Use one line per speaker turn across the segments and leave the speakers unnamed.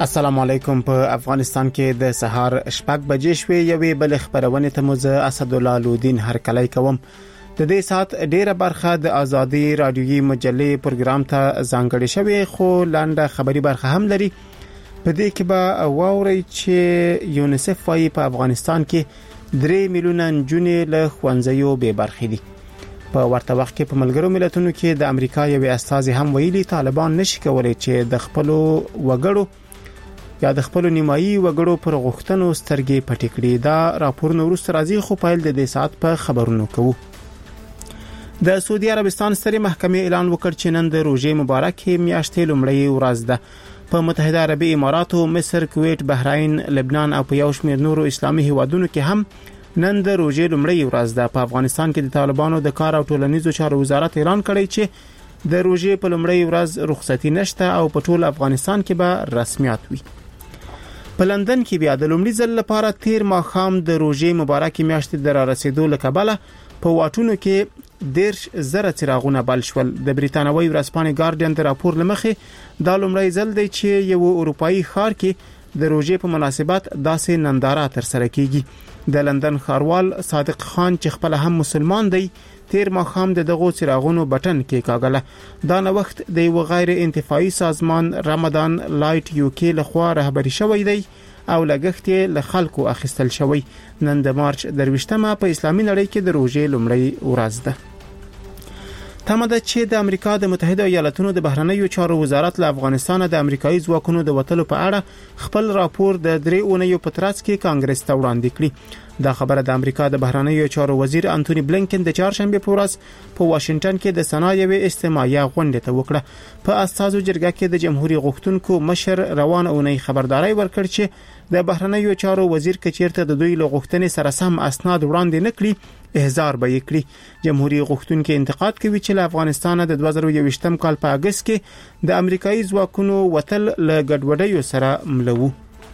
السلام علیکم. په افغانستان کې د سهار شپږ بجې شوې یوې بل خبرونه ته مو زه اسدالله لودین هرکلی کوم. د دې سات ډیره برخه د ازادي رادیوي مجلې پروګرام ته ځانګړې شوې، خو لنډه خبري برخه هم لري. په دې کې به واوري چې یونیسف وايي په افغانستان کې 3 میلیونه نجونې له ښوونځیو بې برخې دي. په ورته وخت کې په ملګرو ملتونو کې د امریکا یو استازي هم ویلي طالبان نشي کولای چې د خپل وګړو یا د خپل نیمایي وګړو پر غوښتنو سترګې پټې کړي. دا راپورونه وروسته راځي، خو پایل د دې سات په خبرونو کوو. د سعودي عربستان سترې محکمې اعلان وکړ چې نن د روژې مبارکې میاشتې لومړۍ ورځ ده. په متحده عربي اماراتو، مصر، کویت، بحرین، لبنان او په یو شمېر نورو اسلامي هیوادونو کې هم نن د روژې لومړۍ ورځ ده. په افغانستان کې د طالبانو د کار او ټولنیزو چارو وزارت اعلان کړی چې د روژې په لومړۍ ورځ رخصتي نشته او په ټول افغانستان کې به رسمیات وي. په لندن کې بیا د لومړي ځل لپاره تیر ماښام د روژې مبارکې میاشتې د رارسېدو له کبله په واټونو کې 10,000 څراغونه بل شول. د بریتانوي ورځپاڼې ګارډین د راپور لمخې دا لومړی ځل دی چې یو اروپאי ښار کې د روژې په مناسبت داسې ننداره ترسره کیږي. د لندن ښاروال صادق خان چې خپل هم مسلمان دی، تیر ماښام د دغو څراغونو بټن کې کاغله. دا نوښت د یو غیر انتفاعي سازمان رمضان لایټ UK لخوا رهبری شوی دی او لګښت یې له خلکو اخیستل شوی. نن د مارچ 23مه په اسلامي نړۍ کې د روژې لومړۍ ورځ ده. تمه ده چې د امریکا د متحده ایالاتونو د بهرنیو چارو وزارت له افغانستان د امریکایي ځواکونو د وټلو په اړه خپل راپور د 3 اونیو په ترڅ کې کانګرس ته وړاندې کړي. دا خبره د امریکا د بهرنیو چارو وزیر انټونی بلینکن د چهارشنبه په ورځ په واشنگټن کې د سنایوي استماعیه غونډه ته وکړه. په اساسو جرګه کې د جمهوریت غوښتونکو مشر روان اونۍ خبرداري ورکړ چې د بهرنیو چارو وزیر کچیرته د دوی له غوښتنې سره سم اسناد وړاندې نکړي احضار به یې کړي. جمهوریت غوښتونکو انتقاد کوي چې له افغانستان د 2021م کال په اگست کې د امریکایي ځواکونو وتل له ګډوډیو سره ملو.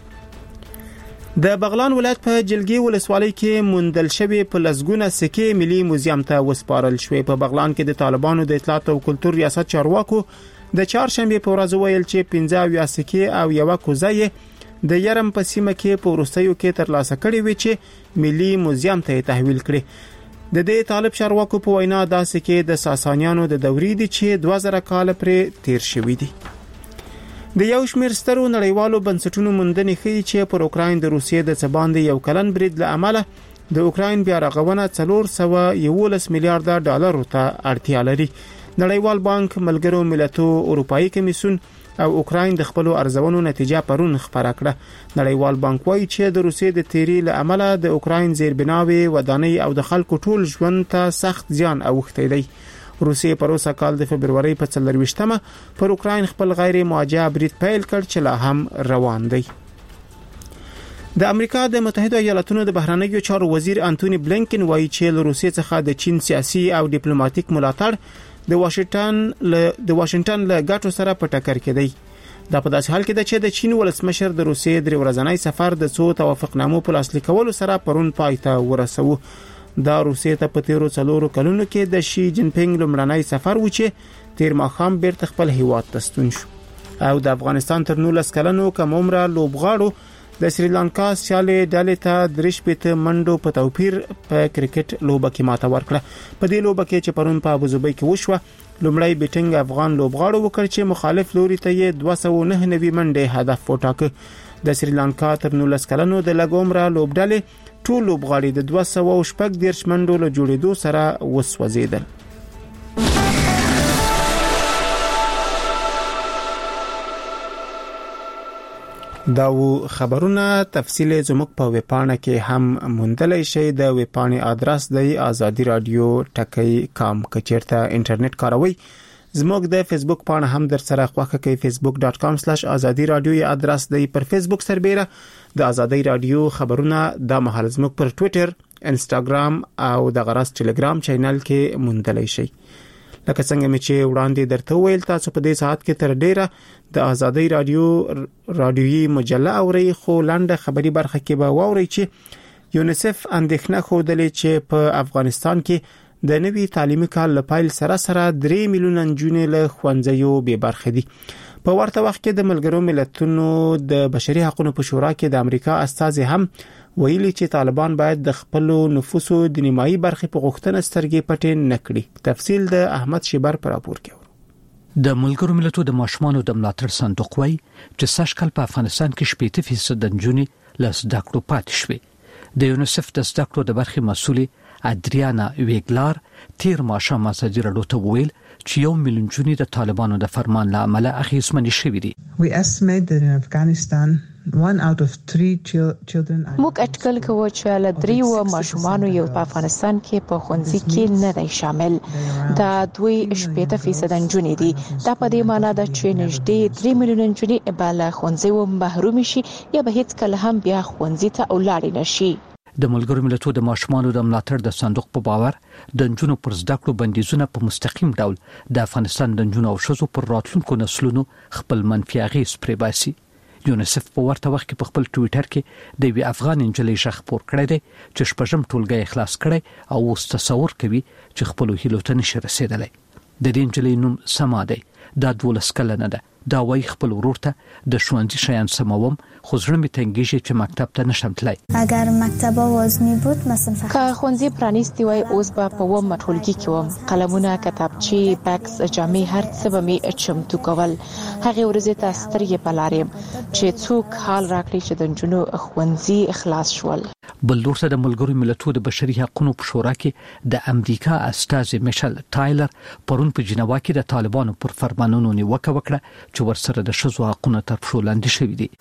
د بغلان ولایت په جلګي ولسوالۍ کې مندل شوی په لسګونه سکه ملي موزیم ته وسپارل شوې. په بغلان کې د طالبانو د اطلاعات او کلتور ریاست چارواکو د چهارشنبه په ورځ ویل چې 15 سکه او یو کوزه د یرم په سیمه کې په ورستیو کې ترلاسه کړي وي چې ملي موزیم ته تحویل کړي. د دې طالب چارواکو په وینا دا سکه د ساسانیانو د دورې دي چې 2000 کال پرې تیر شوی دي. د یو شمېر سترو نړیوالو بنسټونو موندنې ښیي چې پر اوکراین د روسیې د څه باندې یو کلن برید له امله د اوکراین بیا رغونه 411 میلیارډ ډالرو ته اړتیا لري. نړیوال بانک، ملګرو ملتونو، اروپאי کمیسیون او اوکراین د خپل ارزونو نتیجه پرون خبره کړه. نړیوال بانک وایي چې د روسیې د تیری له امله د اوکراین زیربناوي، ودانۍ او د خلکو ټول ژوند ته سخت زیان اوښتی دی. روسیې په روسا کال د فبرवरी په 24مه پر اوکراین خپل غیر موجه برید پیل کړ چې لا هم روان دی. د امریکا د متحده ایالاتونو د بهرنیو چارو وزیر انټونی بلینکن وایي چې له روسیې څخه د چین سیاسي او ډیپلوماټیک ملاتړ د واشنگټن له ګټو سره په ټکر کې دی. دا په داسې حال کې ده چې د چین ولسمشر د روسیې 3 ورځنی سفر د څو توافقنامو په لاسلیک کولو سره پرون پای ته ورسوه. دا روسیې ته په تیرو 4 کلونو کې د شي جین پینګ لومړنی سفر و چې تیر ماښام بیرته خپل هیواد ته ستون شو. او د افغانستان تر 19 کلنو کم عمره لوبغاړو د سریلانکا سیالي ډلې ته 3 منډو په توپیر په کرکټ لوبه کې ماته ورکړه. په دې لوبه کې چې پرون په ابوظبي کې وشوه، لومړی بیټینګ افغان لوبغاړو وکړ چې مخالف لوري ته یې 299 منډې هدف وټاکه. د سریلانکا تر 19 کلنو د لږ عمره لوبډلې ټول لوبغاړي د 214 منډو له جوړېدو سره وسوځیدل. دا خبرونه تفصیل زموږ په ویبپاڼه کې هم موندلای شئ. د ویبپاڼې آدرس دی ازادي رادیو ټکی.com. کچیرته انټرنیټ کاروي، زموږ د فیسبوک پاڼه هم در سره خوښه کوي. facebook.com/azadi radio ی آدرس دی. پر فیسبوک سربېره د ازادي رادیو خبرونه د مهال زموږ پر ټوئیټر، انستګرام او د غرض ټلګرام چینل کې موندلای شئ. لکه څنګه چې وړاندې درته ویل، تاسو په دې ساعت کې تر ډیره د ازادي رادیوي مجله اورئ، خو لنډه خبري برخه کې به واورئ چې یونیسف اندېښنه خوده چې په افغانستان کې د نوي تعلیمي کال لپاره سره 3 میلیونه نجونې له ښوونځیو بې برخې دي. په ورته وخت کې د ملګرو ملتونو د بشري حقوقو په شورا کې د امریکا استازي هم ویلي چې طالبان باید د خپل نفوسو د نیمایي برخې په غوښتنه سترګې پټې نه کړي. تفصیل د احمد شیبر پر راپور کې.
د ملګرو ملتونو د ماشومانو د ملاتړ صندوق وايي چې سږکال په افغانستان کې 80% د نجونې له زده کړو پاتې شوې. د یونیسف د زده کړو د برخې مسؤلې ادریانا ویګلار تیر ماښام ازادي راډیو ته وویل چې 1 میلیون نجونې د طالبانو د فرمان له امله اخیستمنې شوې دي.
We estimate that in Afghanistan 1 out of 3 children
موږ اټکل کوو چې له 3 ماشومانو یو په افغانستان کې په ښوونځي کې نه دی شامل. دا 2.8% نجونې دي. دا په دې معنی ده چې نږدې 3 میلیون نجونې به له ښوونځي محروم شي یا به هیڅ کله هم بیا ښوونځي ته ولاړ نه شي.
د ملګرو ملتونو د ماشومانو د ملاتړ د صندوق په باور د نجونو پر زده کړو بندیزونه په مستقیم ډول د افغانستان د نجونو او ښځو پر راتلونکو نسلونو خپل منفي اغېز پرې باسي. یونیسف په ورته وخت کې په خپل ټوئیټر کې د وی افغان نجلۍ شخ پور کړی دی چې شپږم ټولګي خلاص کړي او اوس تصور کوي چې خپل هیلو ته نشي رسیدلی. د دې نجلۍ نوم سما دی. دا 12 کلنه ده. دا وایي خپل ورور ته د ښوونځي شیان سموم خو زړه مې تنګېږي چې مکتب ته نشم تللی.
اگر مکتب آوازمی بود مثلا
که ښوونځي پرانیستی وای اوس به په ومه ټولګي کې وم. قلمونه، کتابچې، بکس، جامې هر څه به مې چمتو کول. هغه ورځې ته سترګې په لار یم چې څوک حال راکړي چې د نجونو ښوونځي خلاص شول.
بل لور ته د ملګرو ملتونو د بشري حقوقو په شورا کې د امریکا استازي میشل ټایلر پرون په جنیوا کې د طالبانو پر فرمانونو نیوکه وکړه چې ورسره د ښځو حقوقو تر پښو لاندې شوي دي.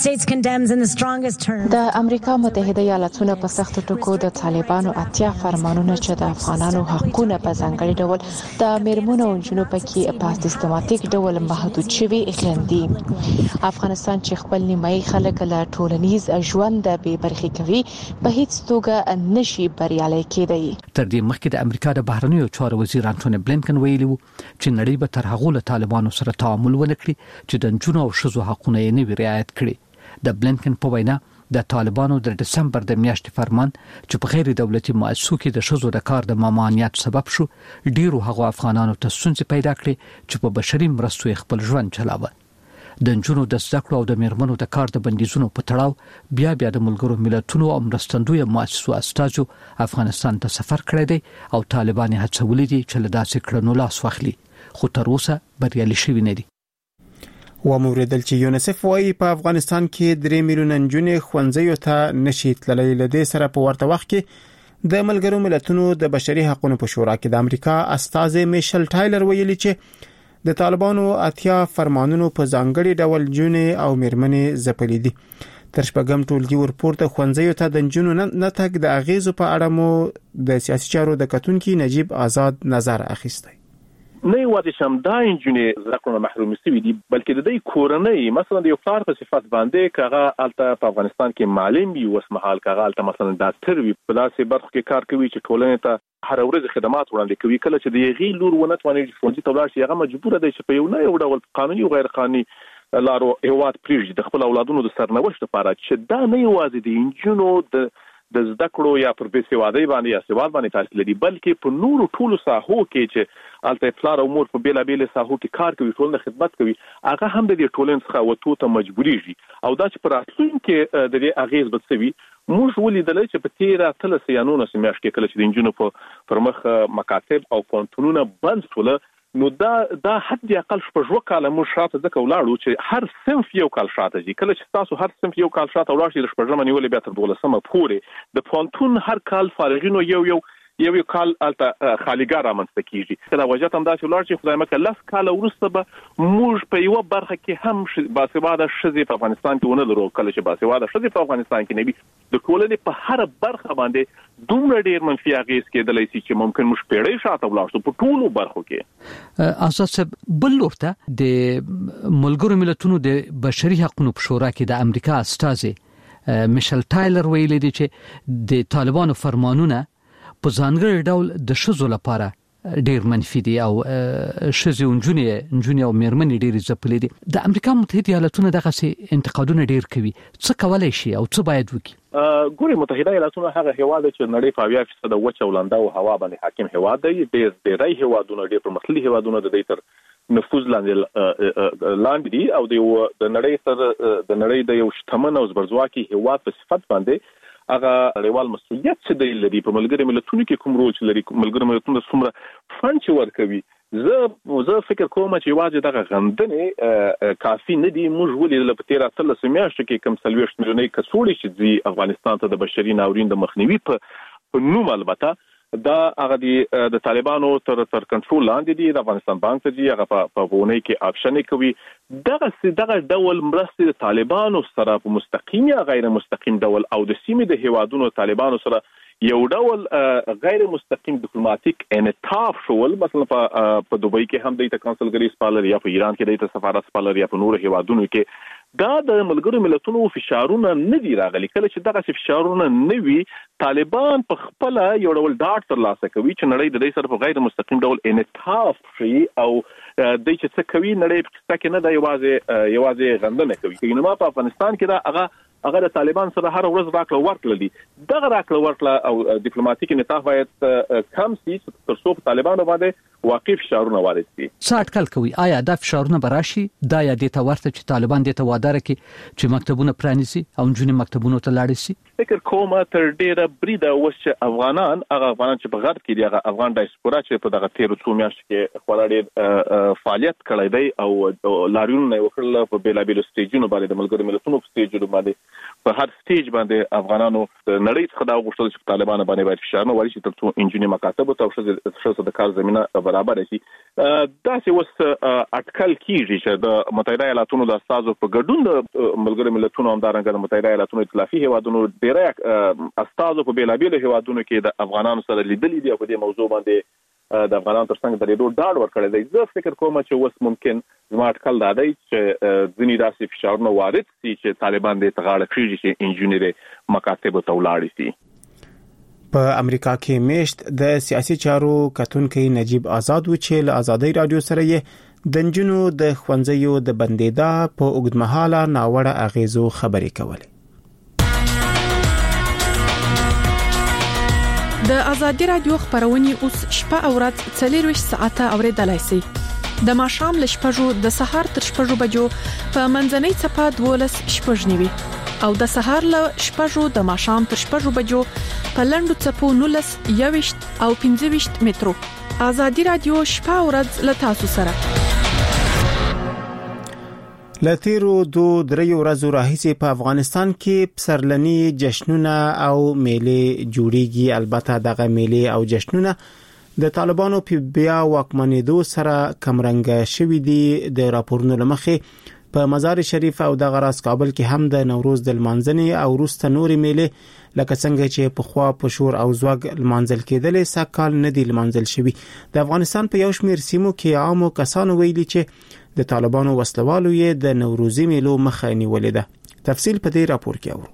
د امریکا متحده ایالاتونو په سخت ټکو د طالبانو اتیا فرمانونه چې د افغانانو حقوقونه په ځانګړي ډول د میرمنو او نجونو پکې په سیستماتیک ډول محدود شوي اخلاندي. افغانستان چې خپل نیمایي خلک له ټولنیز ژوند د بې برخې کوي په هیڅ توګه نشي بریالي کېدی.
تر دې مخکې د امریکا د بهرنیو چارو وزیر انټونی بلینکن ویلي وو چې نړۍ به تر هغه له طالبانو سره تعامل ونکړي چې د نجونو او ښځو حقوقونه یې نه وي رعایت کړي. د بلینکن په وینا د طالبانو د دسمبر د میاشتې فرمان چې په غیر دولتي مؤسسو کې د ښځو د کار د ممانعت سبب شو ډیرو هغو افغانانو ته ستونزې پیدا کړې چې په بشري مرستو خپل ژوند چلاوه. د نجونو د زده کړو او د میرمنو د کار د بندیزونو په تړاو بیا د ملګرو ملتونو او مرستندوی مؤسسو استازو افغانستان ته سفر کړی دی او طالبان هڅولي دي چې له داسې کړنو لاس واخلي خو تر اوسه بریالي شوي نه دي.
وموریدل چې یونیسف وايي په افغانستان کې 3 میلیون نجونې ښوونځیو ته نشي تللی. لدې سره په ورته وخت کې د ملګرو ملتونو د بشري حقوقو په شورا کې د امریکا استازي میشل ټایلر ویلي چې د طالبانو اتیا فرمانونو په ځانګړي ډول جونې او میرمنې ځپلې دي. تر شپږم ټولګي ورپورته ښوونځیو ته د نجونو نه تګ د اغیزو په اړه مو د سیاسي چارو د کتونکي نجیب آزاد نظر اخیستی.
نه یوازې شم دا انجونې زړه محروم شوي دي بلکې د دې کورنۍ مثلا د یو پلار په صفات باندې کاغه الته په افغانستان کې معلم وي اوس مهال کاغه الته مثلا ډاکټر وي په داسې برخه کې کار کوي چې ټولنې ته هر ورځ خدمات وړاندې کوي. کله چې د یغي لور ونه تواني ښوونځي ته ولاړ شي هغه مجبور دی چې په یو نه یو ډول قانوني او غیر قانوني لارو هیواد پریږدي د خپل اولادونو د سرنوشت لپاره چې دا نه یوازې د انجونو د زده کړو یا پر بېسوادۍ باندې یا سواد باندې تاثیر لري بلکې په نورو ټولو ساحو کې چې الته پلار او مور په بیلابېل ساحو کې کار کوي ټولنه خدمت کوي هغه هم د دې ټولنې څخه وته ته مجبوريږي او دا چې پر راتلونکي د دې اغیز بتسوي موږ ولیدل چې په تیره تل سیانونو سمیاش کې کله چې د انجونو پر مخ مکاتب او پونتونونه بند شول نو دا حد اقل شپږ کاله مو شاته ځکه ولاړو چې هر صنف یو کال شاته دي. کله چې تاسو هر صنف یو کال شاته ولاړ شئ د شپږم نیولې بیا تر 12مه پورې د پونتون هر کال فارغینو یو کال الته خالیګار رامنځته کیږي. دا وجه هم دا چې ولاړ چې خدای مکه لاس کال ورسته به موږ په یو برخه کې هم باسواده ښځې په افغانستان کې ونه لرو. کله چې باسواده ښځې په افغانستان کې نه وي د ټولنې په هر برخه باندې دومره ډیر منفي اغیز کېدلی شي چې ممکن موږ پیړۍ شاته ولاړ شو په ټولو برخو کې.
اساس بل لورته د ملګرو ملتونو د بشري حقوقو په شورا کې د امریکا استازي میشل ټایلر ویلي دی چې د طالبانو فرمانونه په ځانګړي ډول د ښځو لپاره ډیر منفي دي او ښځې نجونې او میرمنې ډیر ځپلې دي. د امریکا متحده ایالاتونو دغه انتقادونه ډیر کوي. څه کولای شي او څه باید وکړي؟
ګوري متحده ایالاتونو هغه هیواد چې نړۍ په 80% وچه ولنده او هوا باندې حاکم هیواد دی. ډیری هیوادونه ډیر پرمختللي هیوادونه د دې تر نفوذ لاندې دي او د نړۍ د یو شتمن او زبرځواکي هیواد په صفت باندې هغه ریوال مسؤلیت څه دی لري په ملګری ملتونو کې کوم رول لري ملګری ملتونو څومره فند ورکوي زه فکر کوم چې واځي دغه غندنې کافي نه دي موږ ولې په 13 میاشتو کې کم 30 میلیونې کسوړي چې افغانستان ته د بشري ناورین د مخنیوي په نوم البته دا هغه د طالبانو تر کنټرول لاندې دي د افغانستان بانک ته دي هغه په ونې کې آپشن کوي دغه ډول مرستې د طالبانو سره په مستقیم یا غیر مستقیم ډول او د سیمې د هیوادونو طالبانو سره یو ډول غیر مستقیم ډیپلوماټیک انعطاف شول مثلا په دوبۍ کې هم د کونسلګری سپالر یا په ایران کې د سفارت سپالر یا په نور هیوادونو کې دا د ملګرو ملتونو فشارونه نه دي راغلي کله چې دغه فشارونه نه وي طالبان په خپل یو ډول ډاټ تر لاسه کوي چې نړۍ د دې سره په غیر مستقیم ډول انعطاف شي او د چې څه کوي نړۍ په څه کې نه دا یوازې غندنه کوي نو ما په افغانستان کې دا هغه د طالبان سره هر ورځ راکړه ورکړه دي دغه راکړه ورکړه او ډیپلوماټیک انعطاف باید کم شي تر څو په طالبانو باندې واقعي فشارونه وارد شي
څه اټکل کوي آیا دا فشارونه براشي دا یا د تورته چې طالبان د توادر کې چې مکتبونه پرانیسي او جنونی مکتبونو ته لاړ شي
فکر کوم تر ډیره بریده وش افغانان چې په غرب کې دی هغه افغان ډایسپورا چې په دغه 13 میاشتو کې خورا فعالیت کړی دی او لاریون وکړل په بیلابیلو سټیجونو باندې د ملګرو ملتونو په سټیجونو باندې په هر سټیج باندې افغانانو نړۍ څخه دا غوښتل چې طالبان باندې باید فشار وارد شي ترڅو انجینری مکاتب او شخص د کار زمينه برابر شي دا چې وس اټکل کیږي چې د متحده ایالاتونو د اساسو په ګډون د ملګرو ملتونو همدارنګه د متحده ایالاتونو ائتلافي هیوادونو ډیری اساسو په بیلابیلو هیوادونو کې د افغانانو سره لیدلې دي په دې موضوع باندې د افغانانو ترڅنګ د ډېرو ډاډ ورکړی دی زه فکر کوم چې وس ممکن زما اټکل دا دی چې ځینې داسې فشارونه وارد شي چې طالبان دې تغاړه کړي چې انجینری مکاتب ته ولاړ شي
په امریکا کې میشت د سیاسي چارو کتونکي نجیب آزاد و چې له آزادۍ رادیو سره یې د نجونو د ښوونځیو د بندیدا په اوږدمهاله ناوړه اغیزو خبرې کولې
د ازادي رادیو خبرونه اوس شپه او ورځ 24 ساعته اوریدلای شئ د ماښام ل شپږو د سهار تر شپږو بجو په منځنۍ صفه 12 شپږنیوي او د سهار ل شپږو د ماښام تر شپږو بجو په لندو صفو 19 21 او 15 مترو ازادي رادیو شپه او ورځ ل تاسو سره
لتیرو دریو ورځو راهیسې په افغانستان کې پسرلنی جشنونه او میلې جوړیږي البته دغه میلې او جشنونه د طالبانو په بیا واکمنېدو سره کمرنګ شوې دي د راپورونو لمخې په مزار شریف او د غراس کابل کې هم د نوروز د لمانځنې او روسته نوري میلې لکه څنګه چې په خوا په شور او زوګ لمانځل کېدلې سکهال نه دی لمانځل شوی د افغانستان په یو شمېر سیمو کې عامو کسانو ویلي چې د طالبانو وسلوالو یې د نوروزي میلو مخه نیولې ده تفصیل په دې راپور کې اورو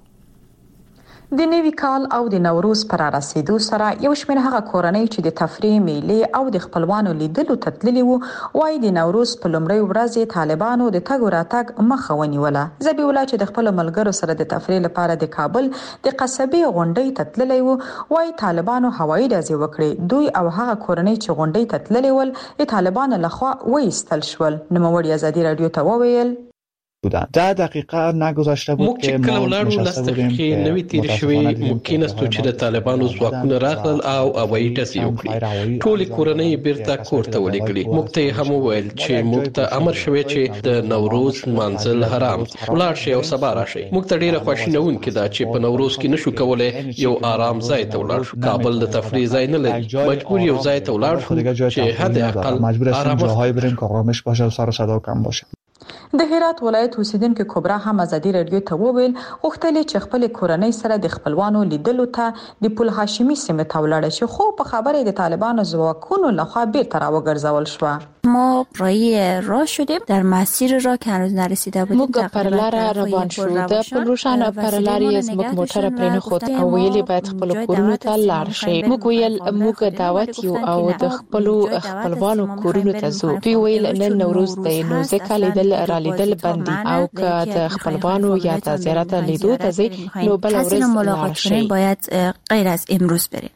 د نوي کال او د نوروز پر رسیدو سره یو شمېر هغه کورنۍ چې د تفریح میلې او د خپلوانو لیدلو تتللي وو وايي د نوروز په لومړۍ ورځ طالبانو د تګ راتګ مخه ونیوله زبی ولا چې د خپل ملګرو سره د تفریح لپاره د کابل د قصبې غونډۍ تتللي وو وايي طالبانو هوایي ډزې وکړې دوی او هغه کورنۍ چې غونډۍ تتللي ول د طالبانو لخوا وایستل شول نوموړي ازادي رادیو ته وویل
بودن 10 دقیقه نگذشته بود که ما نشسته بودیم که
نوی تیر شوی ممکن است چې د طالبانو ځواکونه راغلل او هوایي ډزې وکړي ټول کورنۍ بیرته کور ته ولېږلي موږ ته هم وویل چې موږ ته امر شوی چې د نوروز منځل حرام ولاړ شي او سبا راشي موږ ته ډیره خوشینونکې ده چې په نوروز کې نشو کولای یو آرام ځای ته ولاړ شو کابل د تفریح ځای نه لري مجبور یو ځای ته ولاړ شو چې حد اقل
مجبور هستیم جاهای بریم که آرامش باشه و سر و صدا کم باشه
د هرات ولایت اوسیدونکو کبرا هم ازادي رادیو ته وویل غوښتل چې خپل کورنۍ سره د خپلوانو لیدلو ته د پل هاشمي سیمه ته ولاړ شي خو په خبره د طالبانو ځواکونو لخوا بیرته راوګرځول شو
ما رای راه شدیم در مسیر راه که هنوز نرسیده بودیم
موږ پر لار روان شو د پلوشان پر لار یې زموږ موټر پرې خود او ویلي باید خپل کورونو ته لاړ شي موږ ویل موږ دعوت یو او د خپلوانو کورونو ته ځو دوی ویل نن نوروز دی نو ځکه لیدل بندي او که د خپلوانو یا د زیارت لیدو ته ځي نو بل ورځ
ملاقات کنیم باید غیر از امروز بریم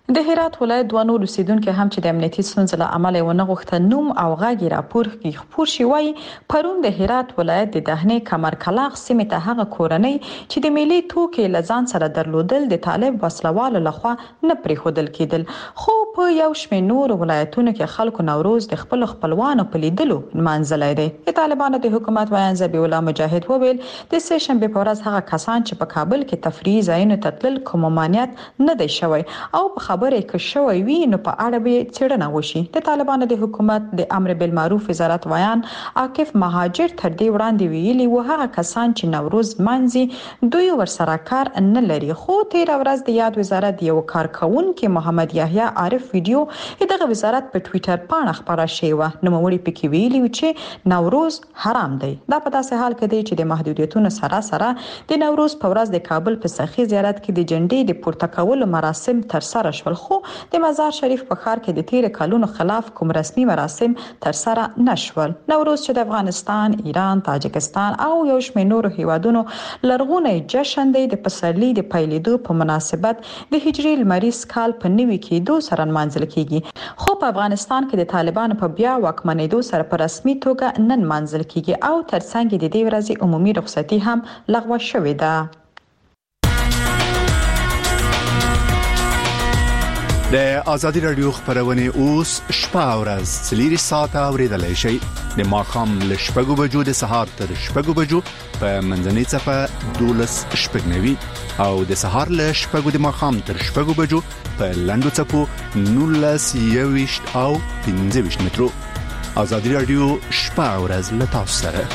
د هرات ولایت دوه نور اوسیدونکو هم چې د امنیتي ستونزو له امله ونه غوښته نوم او غږی راپور کې خبر شي وای پرون د هرات ولایت د دهنې کمر کلاغ سیمه ته هغه کورنۍ چې د ملي توکي لزان سره درلودل د طالب وسلوال لخوا نه پریښودل کېدل خو په یو شمېر نور ولایتونو کې خلکو نوروز د خپل خپلوانو په لیدلو منځلای دی د طالبانو د حکومت وایي ذبیح الله مجاهد وویل د سه شنبه په ورځ هغه کسان چې په کابل کې تفریحي ځایونو ته تلل کوم ممانعت نه دی شوی او خبره کې شوی وی نو په اړه به څېړنه وشي د طالبانو د حکومت د امر بالمعروف وزارت ویان عاکف مهاجر تر دې وړاندې ویلي و هغه کسان چې نوروز منځي دوی ورسره کار نه لري خو تیر ورځ د یاد وزارت یو کارکونکو محمد یحیی عارف ویډیو دغه وزارت په ټوئیټر باندې خبره شوی و نو موري پکې ویلي چې نوروز حرام دی دا په داسې حال کې دی چې د محدودیتونو سره د نوروز په ورځ د کابل په سخی زیارت کې د جنډې د پورته کولو مراسم تر سره شول خو د مزار شریف په ښار کې د تیر کلونو خلاف کوم رسمي مراسم تر سره نشول نوروز چې د افغانستان، ایران، تاجکستان او یو شمېر نورو هیوادونو لرغونی جشن دی د پسرلي د پیلېدو په مناسبت د هجري لمریز کال په نوي کېدو سره نمانځل کیږي خو په افغانستان کې د طالبانو په بیا واکمنېدو سره په رسمي توګه نن منځل کیږي او ترڅنګ د دې ورځې عمومي رخصتي هم لغوه شوې ده
د ازادي رادیو خبرونه اوس شپه او ورځ سلیری ساعت اوریدلای شي د ماخام ل شپږو بجو د سهار تر شپږو بجو په منځنۍ صفه 12 شپږنوي او د سهار ل شپږو د ماخام تر شپږو بجو په لندو صفو 19 او 15 مترو ازادي رادیو شپه او ورځ له تاسو سره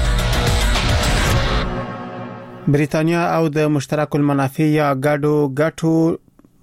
بریتانیا او د مشترک المنافع یا ګټو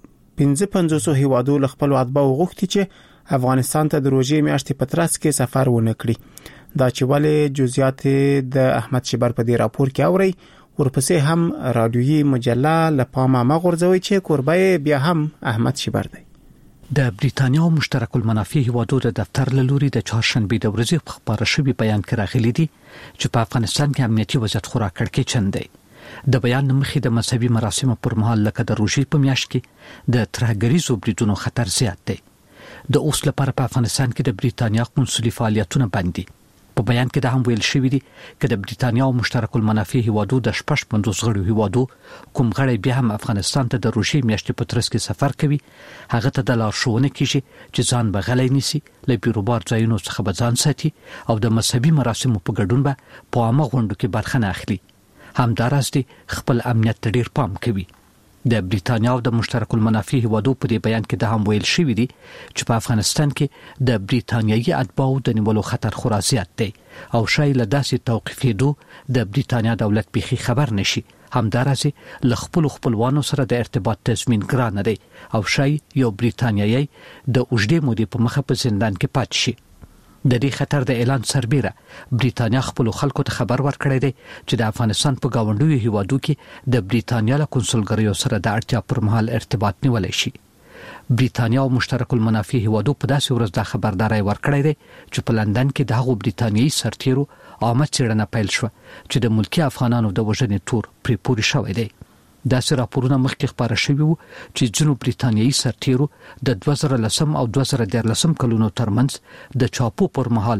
55 هیوادو له خپل اتباع غوښتي چې افغانستان ته د روزي میاشتې په ترڅ کې سفر ونه کړي دا چې ولې جزئیات د احمد شیبر په دې راپور کې اوري ورپسې هم رادیويي مجله لپاره مغورځوي چې قربای بیا هم احمد شیبر دی
د بریتانیا او مشترک المنافع هیوادو د دفتر لوري د چهارشنبه د ورځې په خبره شوی بیان کې راغلي دي چې په افغانستان کې امنیتي وضعیت خورا کړکېچن دی د بیان مخې د مذهبي مراسمو پر مهال لکه د روژې په میاشت کې د ترهګریزو بریدونو خطر زیات دی د اوس لپاره په افغانستان کې د بریتانیا قونسلي فعالیتونه بند دي په بیان کې د هم ویل شوی دی چې د بریتانیا او مشترک المنافع هیوادو د 55 غړو هیوادو کوم غړي بیا هم افغانستان ته د روژې میاشتې په ترڅ کې سفر کوي هغه ته د لارښوونه کیږي چې ځان بغلې نيسي له بیروبار ځایونو څخه بځان ساتي او د مذهبي مراسمو په ګډون به په عامه غونډو کې برخه نه اخلي همدارس دي خپل امنیت ته ډیر پام کوي د بریتانیا او د مشترک المنافع هیوادو په دې بیان کې د هم ویل شوی دی چې په افغانستان کې د بریتانیایي اتباعو د نیولو خطر خورا زیات دی او شاید له داسې توقیفېدو د بریتانیا دولت بيخي خبر نشي همدارس له خپلوانو سره د ارتباط تضمین ګران دی او شاید یو بریتانیایي د اوږدې مودې په مخه په زندان کې پاتې شي د دې خطر د اعلان سربېره بریتانیا خپل خلکو ته خبر ورکړی دی چې د افغانستان په گاونډیو هیوادو کې د بریتانیا له کنسولګریو سره د اړتیا پر مهال ارتباط نیولای شي بریتانیا او مشترک المنافع هیوادو په داسې ورځ د خبرداري ورکړی دی چې په لندن کې د هغو بریتانیایي سرتیرو عامه څېړنه پیل شو چې د ملکی افغانانو د وژنې تور پرې پوري شوی دی داسې راپورونه مخکې خبره شوي وو چې جنوب بریتانیایي سرتیرو د 2010 او 2013 کلونو ترمنځ د چاپو پر مهال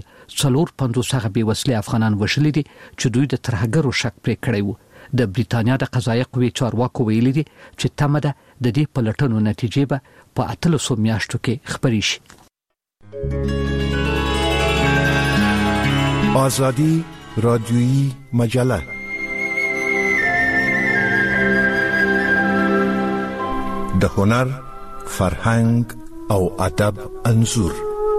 450 هغه بې وسلې افغانان وژلي دي چې دوی د ترهګرو شک پرې کړی وو د بریتانیا د قضایي قوې چارواکو ویلي دي چې تمه ده د دې پلټنو نتیجې به په 800 میاشتو کې خبري شي
آزادی رادیویی مجله د هنر، فرهنګ او ادب انځور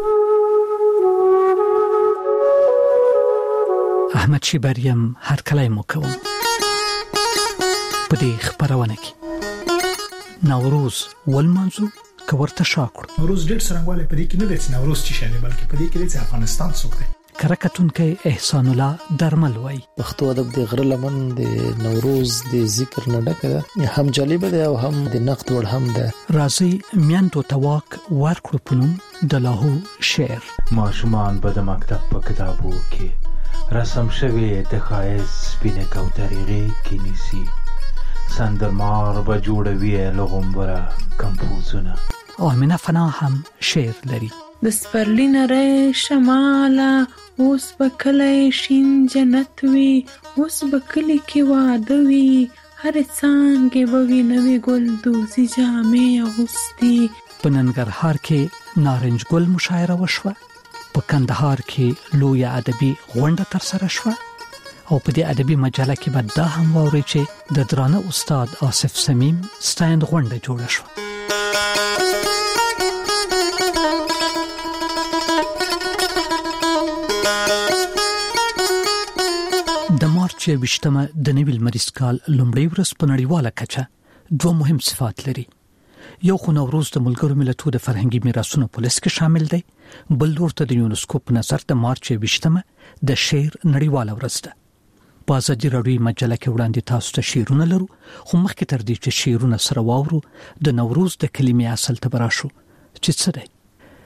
احمد شیبریم هر کله مو کوم په دې خبرونه کې نوروز ولمنځو کورته شاکړ
نوروز ډېر څنګهواله په دې کې نه دی چې نوروز چې شنه بلکې په دې کې چې افغانستان څوک دی
کرکټون کې احسان الله درمل وای
پښتو ادب د غره لمن د نوروز د ذکر نه ډکه هم جالب ده او هم د نقد ور هم ده
راځي میانتو تواک ورکړو پونم د لاهو شعر
ماشومان به د مکتب په کتابو کې رسم شوی د خایز سپینه کوترېږي کې نیسی سندرمار به جوړوي لغمبره کمپوزونه
او امینه فنا هم شعر لري.
د سپرلی نری شماله اوس بکلی شین جنت وی، اوس بکلی کې واده وی، هر څانګه به وی نوی ګل دوزی جامې اغوستي.
په ننګرهار کې نارنج ګل مشاعره وشوه. په کندهار کې لوی ادبي غونډه ترسره شوه او په دې ادبي مجله کې به دا هم واوري چې د درانه استاد آصف سمیم ستایند غونډه جوړه شوه. د مارچ 20مه د نوي لمریز کال لومړی ورځ په نړیواله کچه دوه مهم صفات لري. یو خو نوروز د ملګرو ملتونو د فرهنګي میراثونو په لست کې شامل دی، بل ورته د یونسکو په نظر د مارچ 20مه د شعر نړیواله ورځ ده. په ازادي راډیو مجله کې وړاندې تاسو ته شعرونه لرو، خو مخکې تر دې چې شعرونه سره واورو د نوروز د کلمې اصل ته براشو چې څه دی.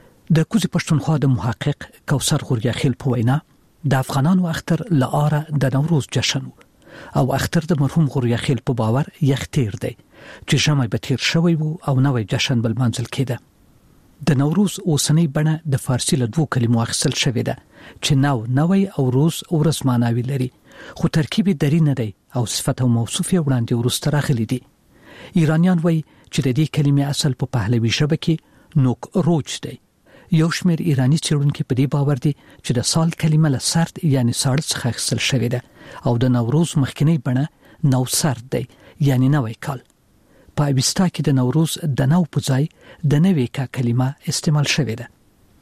د کوزي پښتونخوا د محقق کوثر غوریاخیل په وینا د افغانانو اختر لاره د نوروز جشن او اختر د مرحوم غوریاخیل په باور یختیر دی چې ژمي به تیر شوی وو او نوې جشن بل منځل کېده. د نوروز اوسنۍ بڼه د فارسی له دوه کلمو اخیستل شوې ده چې نوې او روز ورځ معناوي لري، خو ترکیب درې نه دی او صفت او موصوف یې وړاندې ورسته راغلي دي. ایرانیان وایي چې د دې کلمې اصل په پهلوي ژبه کې نوک روج دی. یو شمېر ایرانی څېړونکي په دې باور دي چې د سال کلمه له سرد یعنی ساړه څخه اخیستل شوې ده او د نوروز مخکنی بڼه نو سرد دی یعنی نوی کال. په اوستا کې د نوروز د نو په ځای د نوې کا کلمه استعمال شوې ده.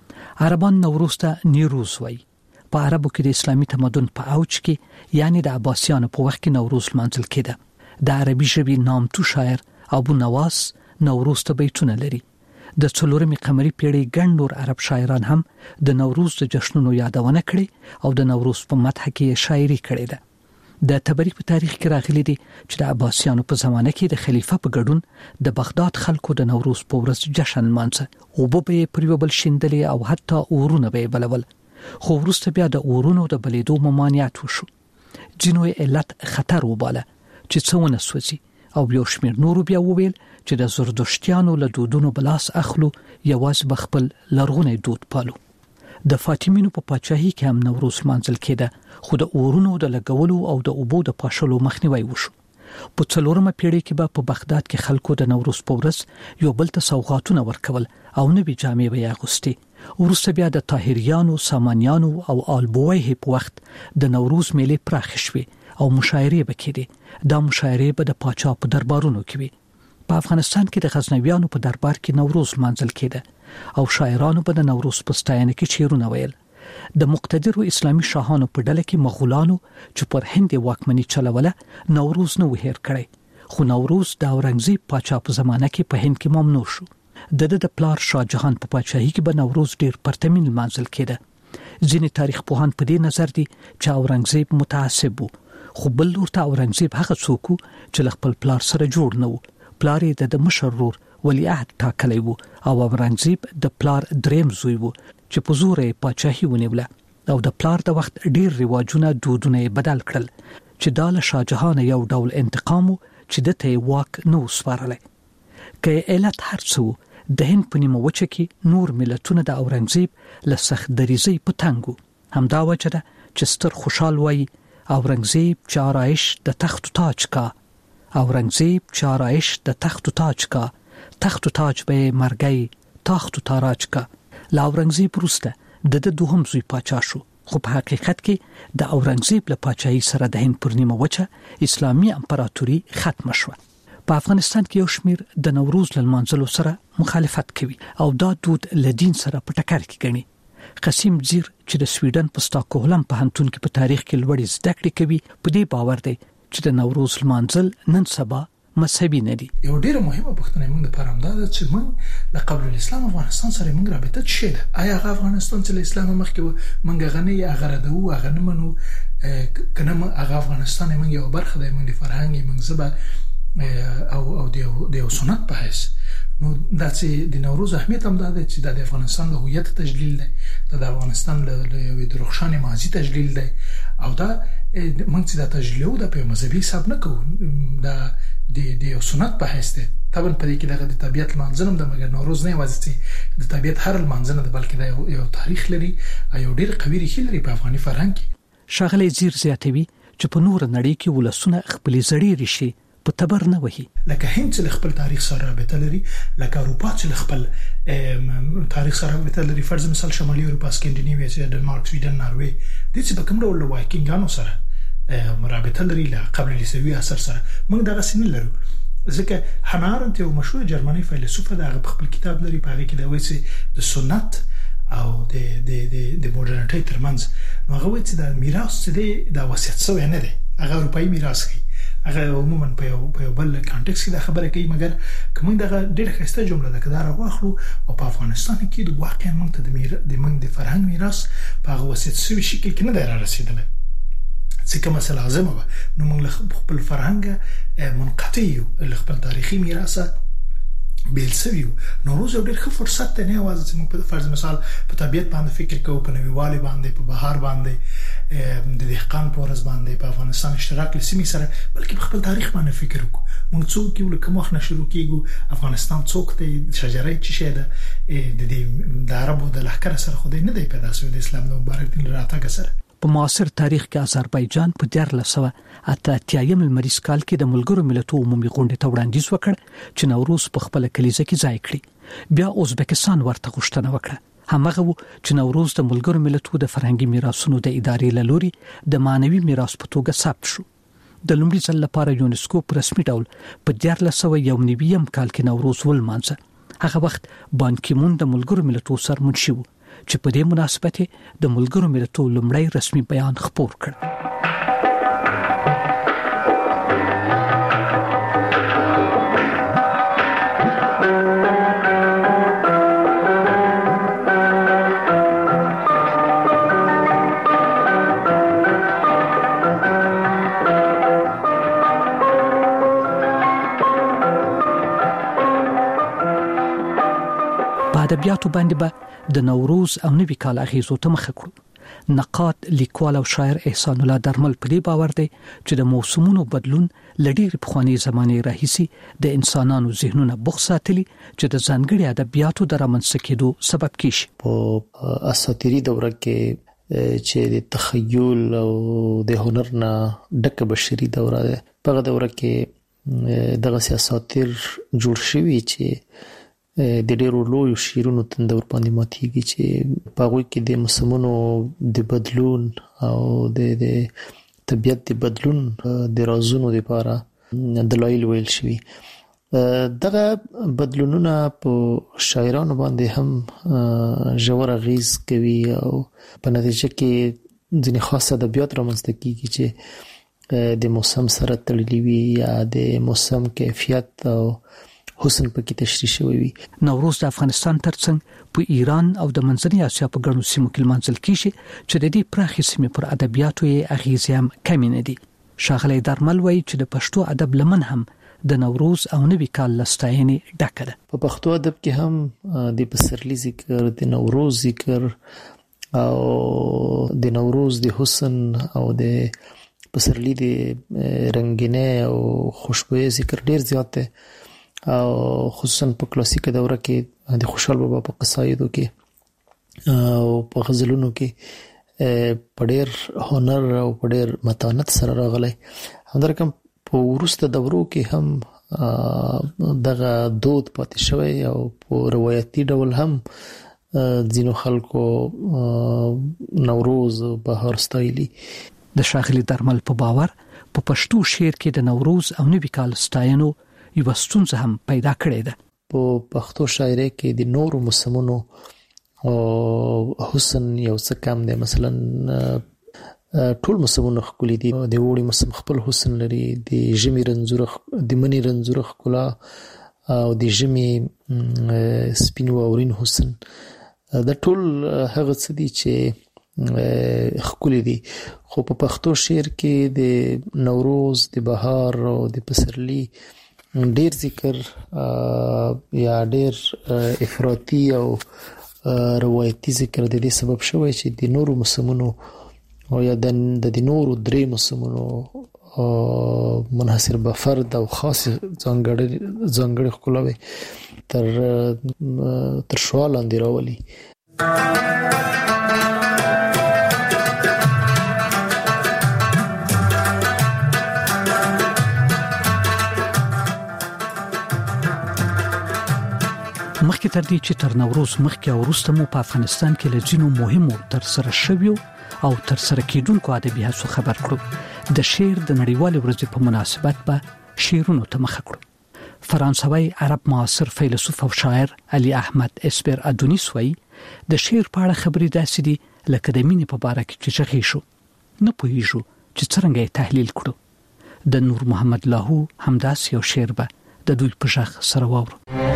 عربان نوروز ته نیروز وایي. په عربو کې د اسلامي تمدن په اوج کې یعنی د عباسیانو په وخت کې نوروز لمانځل کېده. د عربي ژبې نامتو شاعر ابو نواس نوروز ته بیتونه لري. د 4مې قمري پیړۍ ګڼ نور عرب شاعران هم د نوروز د جشنونو یادونه کړې او د نوروز په مدح کې شاعري کړې ده. د تبریک په تاریخ کې راغلي دي چې د عباسیانو په زمانه کې د خلیفہ په ګډون د بغداد خلکو د نوروز په ورځ جشن مانځه او به په بل شیندلې او حتی اورونه به بلول، خو وروسته بیا د اورونو د بلیدو ممانعت وشو. جنوي علت خطر وباله چې څونه سوځي او یو شمېر نور بیا وویل چې د زردشتیانو له دودونو بلاس اخلو یوازې بخپل لرغونی دود پالو. د فاطمیانو په پاچاهي کې هم نوروز منځل کېده، خو د اورونو د لګولو او د اوبو د پاشلو مخنیوي وشو. په 4مه پیړۍ کې به په بغداد کې خلکو د نوروز په ورځ یو بل ته سوغاتونه ورکول او نوې جامې به اغوستي. وروسته بیا د طاهریانو، سامانیانو او آلبویه په وخت د نوروز میلې پراخ شوې او مشاعرې به کېدې. دا مشاعرې به د پاچا په دربارونو کې وي. په افغانستان کې د غزنویانو په دربار کې نوروز منځل کېده او شاعرانو به د نوروز په ستاینه کې شعرونه ویل. د مقتدرو اسلامي شاهانو په ډله کې مغولانو چې پر هند واکمني چلوله نوروز نه وهیر کړي، خو نوروز د اورنګزیب پاچا په زمانه کې په هند کې ممنوع شو. د پلار شاه جهان په پاچاهي کې به نوروز ډیر پرتمین منځل کېده. ځینې تاریخ پوهان په دې نظر دي چې اورنګزیب متعصب وو، خو بل ورته اورنګزیب هغه څوک چې خپل پلار سره جوړ نه وو. پلار یې د مشر ورور ولیعهد ټاکلی وو او اورنګزیب د پلار دریم زوی وو چې په زور یې پاچاهي ونیوله او د پلار د وخت ډیر رواجونه دودونه یې بدل کړل چې دا له شاه جهان یو ډول انتقام چې د ته واک نو سپارلی. که علت هر څه د هند په نیمه وچه کې نور ملتونه د اورنګزیب له سخت دریزۍ په تنګ وو. همدا وجه ده چې ستر خوشحال وایي اورنګزیب چې آرایش د تخت و تاج کا، اورنګزیب چې آرایش د تخت و تاج کا، تخت و تاج به مرګی تخت و تاراج کا. له اورنګزیب وروسته د دوهم زوی پاچا شو، خو په حقیقت کې د اورنګزیب له پاچاهۍ سره د هند پر نیمه وچه اسلامي امپراتوري ختم شوه. په افغانستان کې یو شمېر د نوروز له لمانځلو سره مخالفت کوي او دا دود له دین سره په ټکر کې ګڼي. قسیم زیر چې د سویډن په ستاکهولم پوهنتون کې په تاریخ کې لوړې زده کړې کوي، په دې باور دی چې د نوروز لمانځل نن سبا مذهبي نه دي.
یو ډیره مهمه پوښتنه موږ لپاره هم ده چې موږ له قبل الاسلام افغانستان سره موږ رابطه څه ده؟ آیا هغه افغانستان چې له اسلام مخکې موږ غني هغه ردو هغه نه منو کنه هغه افغانستان موږ یو برخه ده، موږ فرهنګ موږ زبر او د سنت په حیث نو دا چې د نوروز اهمیت هم ده چې د افغانستان له هویت تجلیل ده، د افغانستان له یو د روښانه ماضي تجلیل ده او دا موږ چې د تجلیل او د په مذهبي حساب نه کوو، د سنت په حیث ده طبعا په دې کې دغه د طبيعت منځنم د مګر نوروز نه وځي د طبيعت هر منځنه د بلکې د یو تاریخ لري یو ډیر قوي ریښې لري په افغاني فرهنګ کې.
شاغلی زیر زیاتوي چې په نور نړۍ کې ولسونه خپل زړې ریښې په تبر نه وهي.
لکه هند چې خپل تاریخ سره رابطه لري، لکه اروپا چې خپل تاریخ سره رابطه لري، فرض مثال شمالي اروپا، سکینډینیویا چې ډنمارک، سویډن، ناروې د څه په کوم ډول وایکینګانو سره مرابطه لري له قبل لیسوي اثر سره موږ دغه سن لرو. ځکه هنارنت یو مشهور جرمني فیلسوف د خپل کتاب لري په هغه کې دا وایي چې د سنت او د مدرنټي ترمنځ هغه وایي چې د میراث چې د وصیت سوی نه دی، هغه اروپאי میراث دی، هغه عموما په یو بل کانټکست کې د خبره کوي. مګر کوم دغه ډېر ښایسته جمله ده کدا راغلو او په افغانستان کې د واقعا موږ ته د موږ د فرهنګ میراث په هغه وصیت سوی شکل کې نه دی را رسیدلی. ځکه مسله لازمه ده نو موږ خپل فرهنګ منقطع یو، خپل تاریخي میراث بیل سویو. نوروز یو ډېر ښه فرصت دی، نه یوازې چې موږ په فرض مثال په طبیعت باندې فکر کوو، په نویوالي باندې، په بهار باندې، د دهقان په ورځ باندې، په افغانستان اشتراک لسیمې سره، بلکې په خپل تاریخ باندې فکر وکړو. موږ څوک یو لکه مخ نه شروع کیږو، افغانستان څوک دی، شجره چی شه ده د عربو د لهکر سره خو نه دی پیدا شوی، د اسلام د مبارک دین راتګ سره.
په معاصر تاریخ کې آذربایجان په 1488 لمریز کال کې د ملګرو ملتونو عمومي غونډې ته وړاندیز وکړ چې نوروز په خپل کلیزه کې ځای کړي. بیا ازبکستان ورته غوښتنه وکړه. همغه و چې نوروز د ملګرو ملتونو د فرهنګي میراثونو د ادارې له لوري د مانوي میراث په توګه ثبت شو. د لومړي ځل لپاره یونسکو په رسمي ډول په 1491 کال کې نوروز ولمانځه. هغه وخت بان کی مون د ملګرو ملتونو سرمنشي و چې په دې مناسبت د ملګرو ملتونو لومړی رسمي بیان خپور کړ. ادبیاتو باندې به د نوروز او نوي کال اغیزو ته مخه کړو. نقاد، لیکوال او شاعر احسان الله درمل په دې باور دی چې د موسمونو بدلون لډیر پخوانی زمانه راهیسي د انسانانو ذهنونه بوخ ساتلي چې د ځانګړي ادبیاتو د رامنځته کېدو سبب کیږي.
په اساطیري دوره کې چې د تخیل او د هنر نه ډکه بشري دوره ده، په دوره کې دغه اساطیر جوړ شوي چې د ډېرو لویو شیرونو تندور باندې ماتيږي چې په هغه کې د موسمونو د بدلون او د طبيعت د بدلون د رازونو لپاره دلایل ویل شوي. دغه بدلونونه په شاعرانو باندې هم ژور اغیز کوي او په نتیجه کې ځینې خاص ادبیات رامنځته کیږي چې د موسم سره تړلي وي یا د موسم کیفیت او حسن پکې تشریح شوی وي.
نوروز د افغانستان ترڅنګ په ایران او د منځنۍ اسیا په ګڼو سیمو کې لمانځل کیږي چې د دې پراخې سیمې پر ادبیاتو یې اغیز هم کمی نه دي. شاغلی درمل وایي چې د پښتو ادب لمن هم د نوروز او نوي کال لستاینې ډکه ده.
په پښتو ادب کې هم د پسرلي ذکر، د نوروز ذکر او د نوروز د حسن او د پسرلي د رنگینه او خوشبويي ذکر ډیر زیات دی او خصوصا په کلاسیک دوره کې د خوشحال بابا په قصایدو کې او په غزلونو کې په ډېر هنر او په ډېر متانت سره راغلی. همدارنګه په وروسته دورو کې هم دغه دود پاتې شوی او په روایتي ډول هم ځینو خلکو نوروز او بهار ستایلی.
د شاغلی درمل په باور په پښتو شعر کې د نوروز او نوي کال ستاینو یو ستونزه هم پیدا کړې ده.
په پښتو شاعرۍ کې د نورو موسمونو او حسن یو څه کم دی. مثلا ټول موسمونه ښکلي دي. د اوړي موسم خپل حسن لري، د ژمي رنځور، د مني رنځور ښکلا او د ژمي سپین واورین حسن. دا ټول هغه څه دي چې ښکلي دي. خو په پښتو شعر کې د نوروز، د بهار او د پسرلي ډیر ذکر یا ډیر افراطي او روایتي ذکر د دې سبب شوی چې د نورو موسمونو او یا د نورو درې موسمونو منحصر به فرد او خاص ځانګړي ښکلاوي تر شوا لاندې راولي.
مخکې تر دې چې تر نوروز مخکې او وروسته مو په افغانستان کې له ځینو مهمو تر سره شویو او تر سره کېدونکو ادبي هڅو خبر کړو. د شعر د نړیوالې ورځې په مناسبت به شعرونو ته مخه کړو. فرانسوي عرب معاصر فیلسوف او شاعر علي احمد اسپر ادونیس وایي د شعر په اړه خبرې داسې دي لکه د مینې په باره کې چې چغې شو نه پوهیږو چې څنګه یې تحلیل کړو. د نور محمد لاهو همداس یو شعر به د دوی په ژغ سره واورو.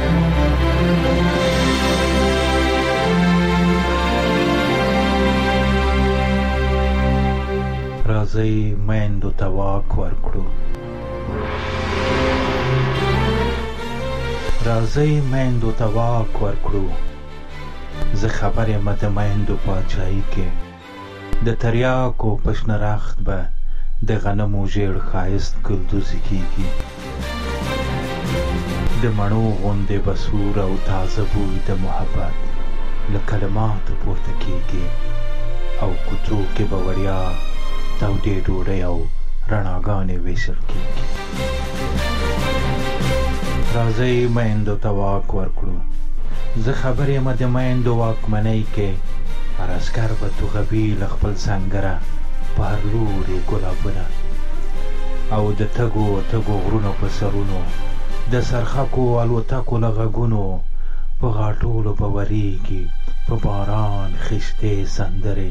راځي میندو ته واک ورکړو، راځي میندو ته واک ورکړو، زه خبر یم د میندو پاچاهي کې د تریاکو پشنرخت به د غنمو ژیړ ښایست ګلدوزي کېږي، د مڼو غوندې بسور او تازه بوی د محبت له کلماتو پورته کېږي او کوڅو کې به وړیا تودې ډوډۍ او رڼاګانې ویشل کېږي. راځئ میندو ته واک ورکړو، زه خبر یم د میندو واکمنۍ کې هر عسکر به توغوي له خپل سنګره په هر لوري ګلابونه او د تګو غرونو په سرونو د سرخکو الوتکو له غږونو په غاټولو به ورېږي په باران خښتې سندرې.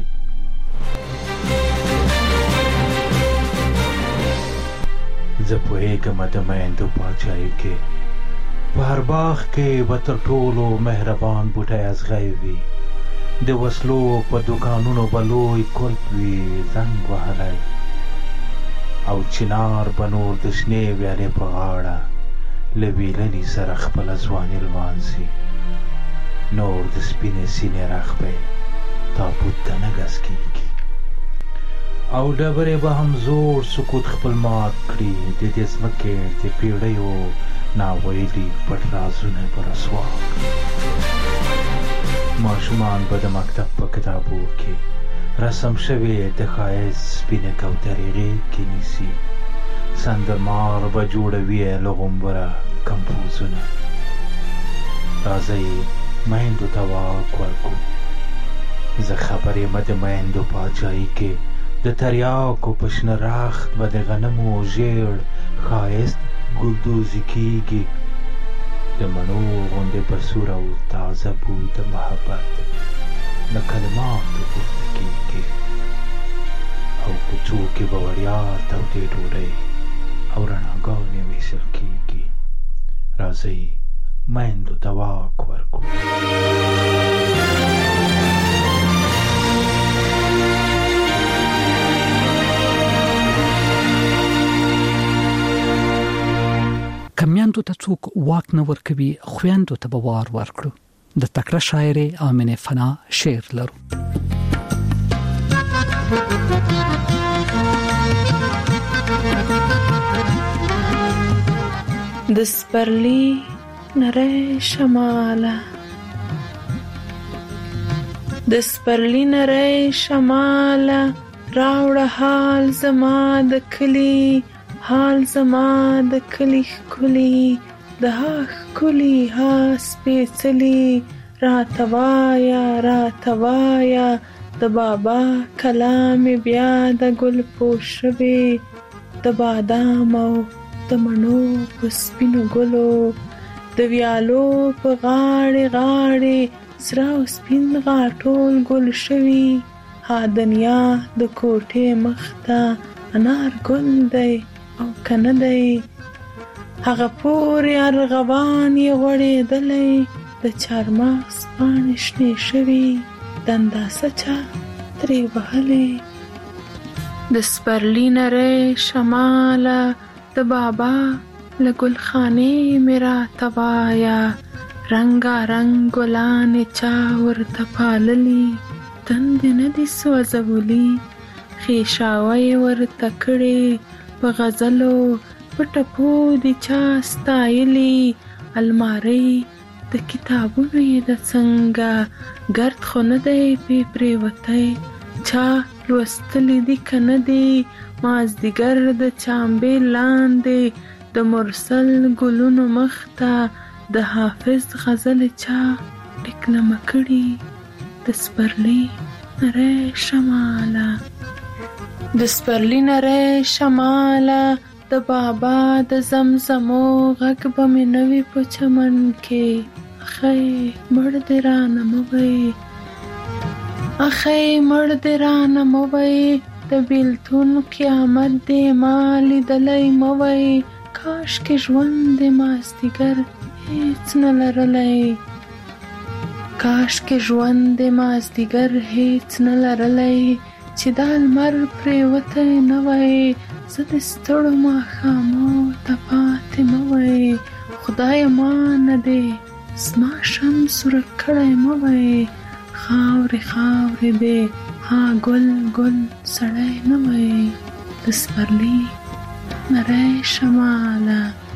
زه پوهېږم د میندو پاچاهي کې په هر باغ کې به تر ټولو مهربان بوټی ازغی وي، د وسلو په دوکانونو به لوی کلب وي زنګ وهلی او چنار به نور د شنې ویالې په غاړه له ویلنې سره خپله ځواني لمانځي، نور د سپینې سینې رخ به تابوت ته نه ګز کېږي او ډبرې به هم زوړ سکوت خپل مات کړي، د دې ځمکې د پیړیو ناویلي پټ رازونه به رسوا کړي. ماشومان به د مکتب په کتابو کې رسم شوې د ښایست سپینې کوترې غېږ کې نیسي، سندرمار به جوړوي له غومبره کمپوزونه. راځئ میندو ته واک ورکړو، زه خبر یم د میندو پاچاهي کې د تریاکو په شنه رخت به د غنمو ژیړ ښایست ګلدوزي کېږي، د مڼو غوندې بسور او تازه بوی د محبت له کلماتو پورته کېږي او کوڅو کې به وړیا تودې ډوډۍ او رڼاګانې ویشل کېږي. راځئ میندو ته واک ورکړو.
کمیاندو ته څوک واک نه ورکوي، خویندو ته به وار ورکړو. د تکړه شاعرې آمنه فنا شعر لرو.
د سپرلی نری شماله، د سپرلی نری شماله راوړه حال زما د کلی، حال زما د کلی ښکلي، د ها ښکلي ها سپېڅلي، راته وایه د بابا کلام بیا د ګل پوش شوې، د بادام او د مڼو په سپینو ګلو، د ویالو په غاړې سره او سپین غاټول ګل شوي، ها دنیا د کوټې مخته انار ګل دی او کنه دی، هغه پورې ارغوان یې غوړېدلی، د چارمغز پاڼې شنې شوي، د انداسه چا ترې وهلې. د سپرلی نری شماله د بابا له ګلخانې مې راته وایه، رنګارنګ ګلانې چا ورته پاللي، تندې نه دي سوځولي، ښېښاوه یې ورته کړې په غزلو په ټپو د چا ستایلی الماری د کتابونو یې د څنګه ګرد خو نه دی پرې وتی چا لوستلی دي که نه دي مازدیګر د چامبې لاندې د مرسل ګلونو مخته د حافظ غزل چا ټکنمه کړي د سپرلي نری شماله د سپرلي نری شماله د بابا د زمزمو غږ به مې نه وي په چمن کې اخی مړ دې رانه مه وی اخی مړ دې رانه مه وی د بیلتون قیامت دې ما لیدلی مه وی کاشکې ژوند دې مازدیګر هیڅ نه لرلی کاشکې ژوند دې مازدیګر هیڅ نه لرلی چې دا لمر پرېوتی نه وی زه د ستړو ماښامو ته پاتې مه وی خدایه ما نه دې زما شمس ورک کړی مه وی خاورې خاورې دې ها ګل ګل سړی نه وی د سپرلي نری شماله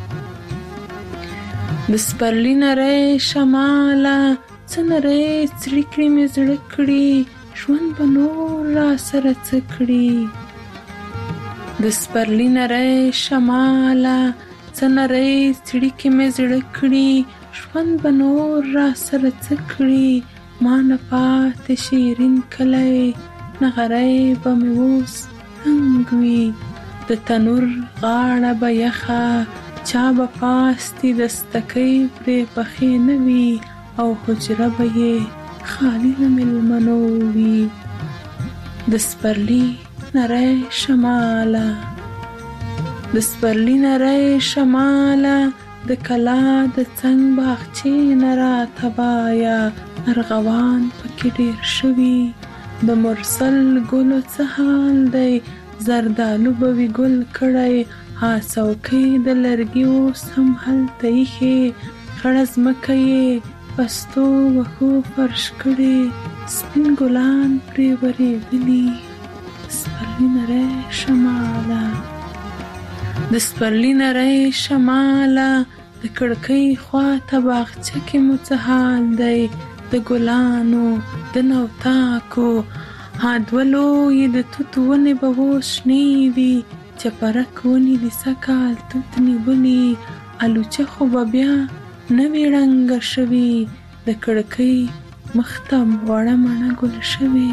د سپرلي نری شماله څه نری څړیکړې مې زړه کړي ژوند به نور را سره څه کړي د سپرلي نری شماله څه نری څړیکې مې زړه کړي ژوند به نور را سره څه کړي ما نه پاتې شیرین کلی نغری به مې اوس تنګ وي د تنور غاړه به یخه چا به پاستي دستکۍ پرې پخې نه وي او حجره به یې خالي له مېلمنو وي د سپرلي نری شماله د سپرلي نری شماله د کلا د څنګ باغچې نه راته وایه ارغوان پکې ډېر شوي د مرسل ګلو څه حال دی زردالو به وي ګل کړی ها څوکۍ د لرګي اوس هم هلته ایښې خړه ځمکه یې پستو وښو فرش کړې سپین ګلان پرې ورېدلي د سپرلي نری شماله د سپرلي نری شماله د کړکۍ خواته باغچه کې مو څه حال دی د ګلانو د نوتاکو ها دوه لویې د توت ونې به اوس شنې وي چپرک ونې د سږکال توت نیولي الوچه خو به بیا نوې ړنګه شوي د کړکۍ مخته وړه مڼه ګل شوې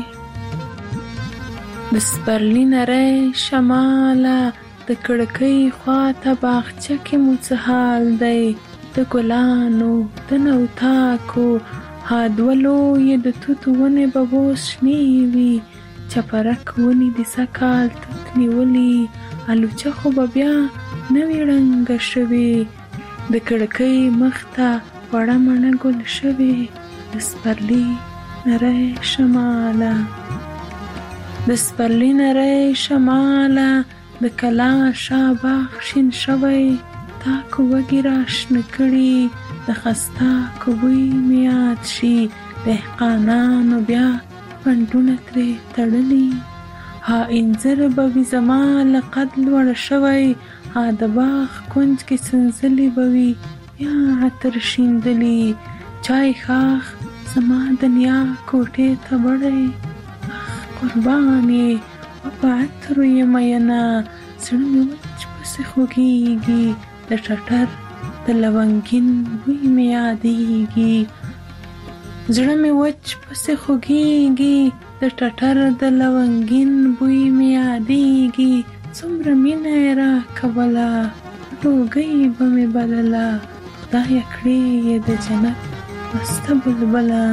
د سپرلي نری شماله د کړکۍ خواته باغچه کې مو څه حال دی د ګلانو د نوتاکو ها دوه لویې د توت ونې به اوس شنې وي چپرک ونې د سږکال توت نیولي الوچه خو به بیا نوې ړنګه شوې د کړکۍ مخته وړه مڼه ګل شوې د سپرلي نری شماله د سپرلي نری شماله د کلا شا باغ شین شوی تاکو وږي راشنه کړي د خستاکو بوی مې یاد شي دهقانانو بیا پنډونه ترې تړلي ها انځر به وي زما له قد لوړه شوی ها د باغ کونج کې سنځلې به وي بیا عطر شیندلي چای ښاخ زما د نیا کوټې ته وړی اخ قربان یې په عطرو یې مینه زړه مې وچ پسې خوږېږي د ټټر د لونګین بوی مې یادېږي زړه مې وچ پسې خوږېږي د ټټر د لونګین بوی مې یادېږي څومره مینه یې راکوله ډوګۍ به مې بلله خدایه کړې یې د جنت مسته بلبله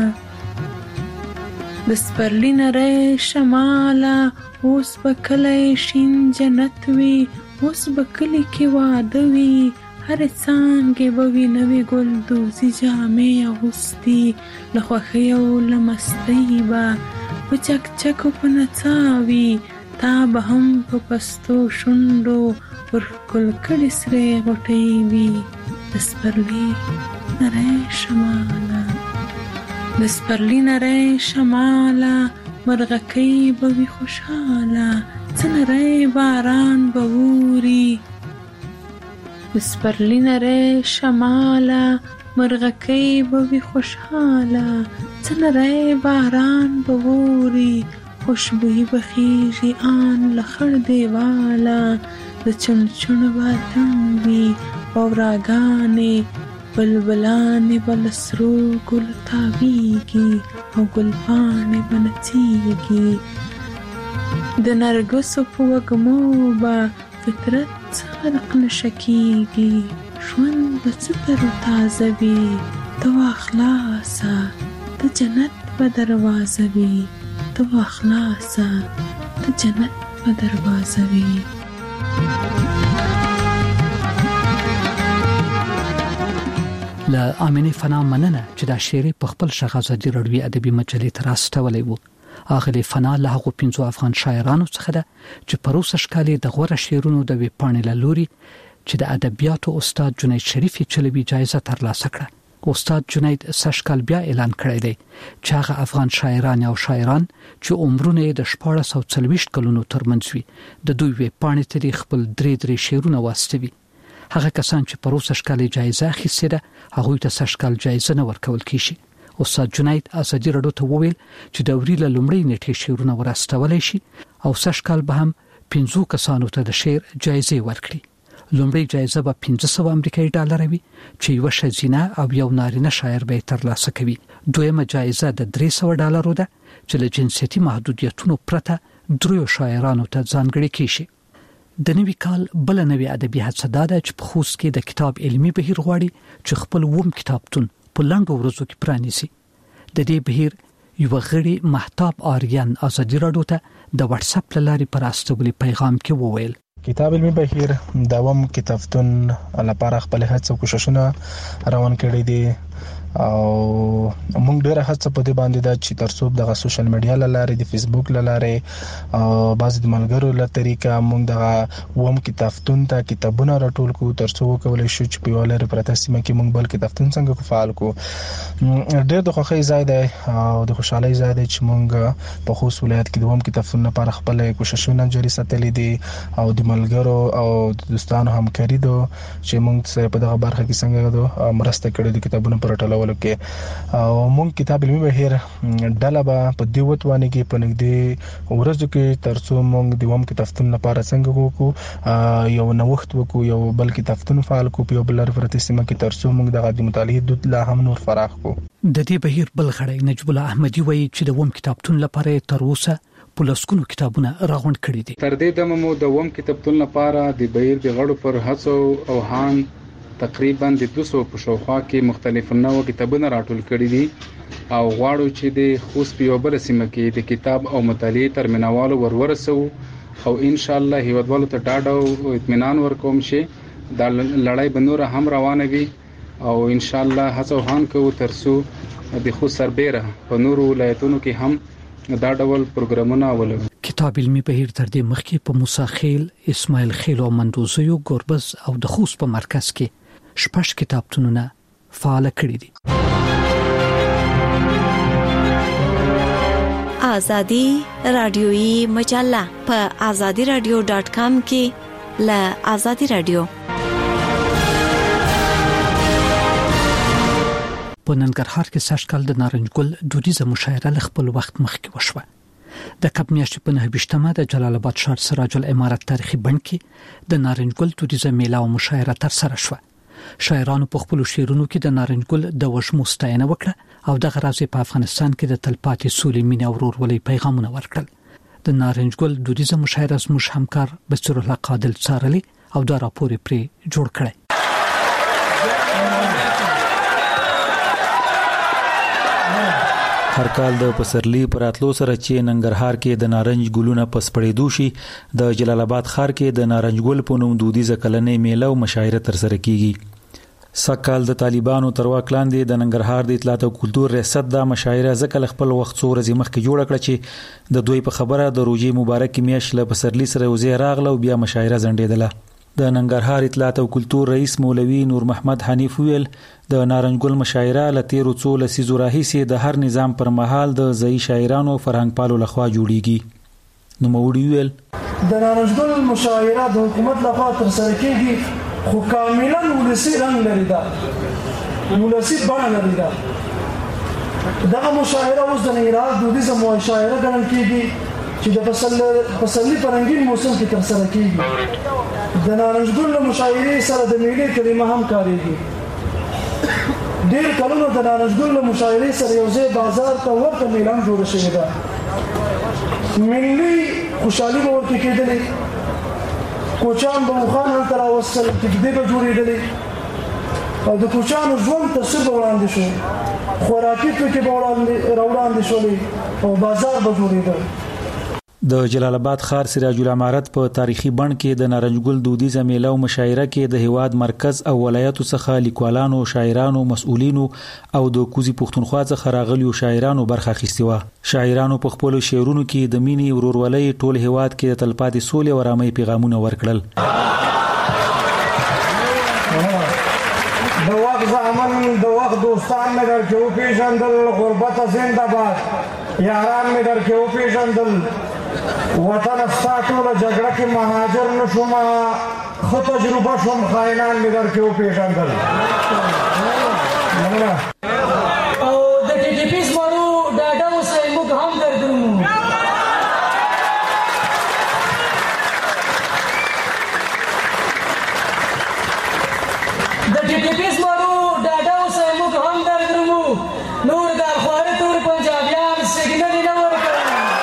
د سپرلي نری شماله اوس به کلی شین جنت وي اوس به کلي کې واده وي هرې څانګې به وي نوې ګلدوزي جامې اغوستي له خوښۍ او له مستۍ به په چکچکو په نڅا وي تا به هم په پستو شونډو ورښکل کړې سرې غوټۍ وي د سپرلي نری شماله د سپرلي نری شماله مرغکۍ به وي خوشحاله، څه نری باران به اوري. د سپرلي نری شماله مرغکۍ به وي خوشحاله، څه نری باران به اوري. خوشبويي به خیږي آن له خړ دیواله، د چڼچڼ به اتڼ وي واوراګانې بلبلانې به له سرو ګلو تاویږي او ګلپاڼې به نڅیږي. د نرګسو په وږمو به فطرت خلق نشه کیږي. ژوند به څه تر تازه وي، ته واخلاصه د جنت په دروازه وي، ته واخلاصه د جنت په دروازه وي.
له امینه فنا مننه چې دا شعر په خپل شغازدي رډوي ادبي مجلې تر راستولې وو. اغلی فنا له هغو 15 افغان شاعرانو څخه ده چې پروسه شکالي د غوړه شعرونو د ویپاڼې لوري چې د ادبیاتو استاد جنید شریفي چلوي جایزه ترلاسه کړه. استاد جنید سشکال بیا اعلان کړی دی چې هغه افغان شاعران او شاعران چې عمرونه د 1440 کلونو ترمنځ وي د دوی ویپاڼې ته خپل درې شعرونه واستوي. هغه کسان چې پروسه شکالي جایزه اخیستې ده هغه ته سشکال جایزه نه ورکول کیږي. استاد جنید ازادي رادیو ته وویل چې د وري له لومړۍ نیټې شعرونه ورستولای شي او سشکال به هم 15 کسانو ته د شعر جایزه ورکړي. لومړی جایزه به 500 امریکایي ډالر وي چې یو شزینه او یو نارینه شاعر به ترلاسه کوي. دویمه جایزه د 300 ډالرو ده چې له جنسيتي محدودیتونو پرته درو شاعرانو ته ځانګړي کیږي. د نوي کال بل نوي ادبي هڅه ده چې په خوست کې د کتاب علمي بهیر غواړي چې خپل ووم کتابتون په لنډو ورځو کې پرانیسي. د دې بهیر یو غړي محتاب آریان ازادي رادیو ته د واتس اپ لارې پر استولي پیغام کې وویل
کتاب علمي بهیر د ووم کتابتون لپاره خپل هڅه کوششونه روان کړي دي او موږ ډیره هڅه په دې باندې دا چې ترڅو د سوشل میډیا لاره د فیسبوک لاره او بعض د ملګرو له طریقه موږ د ووم کتابتون ته کتابونه راټول کو ترڅو وکولای شو چې په ولر پرتاسمه کې موږ بل کتابتون څنګه فعال کو. ډیر د خوښۍ ځای دی او د خوشحالۍ ځای دی چې موږ په خوست ولایت کې د ووم کتابتون لپاره خپل کوششونه جاري ساتلې دي او د ملګرو او د دوستانو همکاري دو چې موږ سره په دغه برخه کې څنګه مرسته کړې د کتابونو پر ټولولو کې او موږ کتاب علمي بهیر ډله به په دې وتوانه کې په نږدې ورځو کې ترڅو موږ د ووم کتابتون لپاره څنګه وکړو یو نوښت وکړو یو بل کتابتون فعال کو په بل پرتسمه کې ترڅو موږ د مطالعې دود لا هم نور فراخ کو.
د دې بهیر بل غړی نجیب الله احمدي وایي چې د ووم کتابتون لپاره تر اوسه پولیسکونو کتابونه راغونډ کړي دي.
تر دې دمه مو د ووم کتابتون لپاره د بهیر د غړو پر هڅو او هان تقریبا د 200 په شاوخوا کې مختلف نوو کتابونه راټول کړي دي او غواړو چې د خوست په بل سیمه کې د کتاب او مطالعې ترمنوالو ورورسو او ان شاء الله هیوادوالو ته ډاډ او اطمینان ورکوم چې دا لړۍ به نور هم روانه وي او ان شاء الله هڅه وهان کوو ترڅو د خوست سربېره په نورو ولایتونو کې هم دا ډول پروګرامونه ولرو.
کتاب علمي بهیر تر دې مخکې په موسی خیل، اسماعیل خیل او مندوزیو ګوربز او د خوست په مرکز کې 6 کتابتونونه فعال کړي دي.
آزادی رادیویی مجله په azadiradio.com کې ل آزادی رادیو.
په ننګرهار کې سږکال د نارنجګل دودیزه مشاعره ل خپل وخت مخکې وشوه. د کب میاشتې په 9 د جلال آباد ښار سراج العمارت تاریخي بڼ کې د نارنجګل دودیزه میله او مشاعره تر سره شوه. شاعرانو په خپل شعرونو کې د نارنجګل د وشمو ستاینه وکړه او د غرازي په افغانستان کې د تلپاتې سولې مینه او ورورولۍ پیغامونه ورکړل. د نارنجګل دودیزه مشاعره زموږ همکار بصیر الله قادل څارلي او دا راپور پرې جوړ کړی.
هر کال د پسرلی پر اتلو سره چې ننګرهار کې د نارنج ګلونه پس پړېدو شي د جلال آباد ښار کې د نارنج ګل په نوم دودیزه کلنې میله او مشاعره تر سره کیږي. سکهال د طالبانو تر واک لاندې د ننګرهار د اطلاعات او کلتور ریاست د مشاعره ځکه خپل وخت څو ورځې مخکې جوړ کړ چې د دوی په خبره د روزي مبارک میاشت له پسرلی سره وزې راغله او بیا مشاعره ځنډېدله. د ننګرهار اطلاعات او کلتور رئیس مولوی نور محمد حنیف ویل د نارنجګل مشاعره لتیرو څو لسیزو راهیسې د هر نظام پر مهال د ځای شاعرانو فرهنګ پالو لخوا جوړیږي. نو مولوی ویل
د نارنجګل مشاعره د حکومت لخوا تر سره کیږي خو کاملا ولسی رنګ لري دا ولسی بڼه لري دا دغه مشاعره اوس د ننګرهار دودیزه مشاعره ګڼل کیږي چې د پسرلي په رنګین موسم کې تر سره کیږي. د نارنجګل مشاعرې سره د میلې کلمه هم کاریږي. ډېر کلونو د نارنجګل مشاعرې سره یو ځای بازار ته ورته میلان جوړ شوی ده. ملي خوشحالي به ورته کېدلې، کوچیان به مخان هلته راوستل، کېږدۍ به جوړېدلې او د کوچیانو ژوند تصویر به وړاندې شو، خوراکي توکي به راوړاندې شولې او بازار به جوړېده.
د جلال آباد ښار سراج العمارت په تاریخي بڼ کې د نارنجګل دودیزه میله او مشاعره کې د هیواد مرکز او ولایتو څخه لیکوالانو، شاعرانو، مسؤلینو او د کوزي پښتونخوا څخه راغلیو شاعرانو برخه اخیستې وه. شاعرانو په خپلو شعرونو کې د مینې، ورورولۍ، ټول هیواد کې د تلپاتې سولې او آرامۍ پیغامونه ورکړل.
د وخت زامن د وخت دوستان مې در کې وپېژندل، غربت زنده‌باد یاران مې در کې وپېژندل، وطن ستا ټوله جګړه کې مهاجر نه شومه، ښه تجربه شوم، خاینان مې در کې وپېژندل. او د ټي ټي پي زمرو ډاډه اوسئ، موږ هم دردومو. د ټي ټي پي زمرو ډاډه اوسئ، موږ هم دردومو. نور د الخواري تور پنجابیان سګنل نه ورکړل.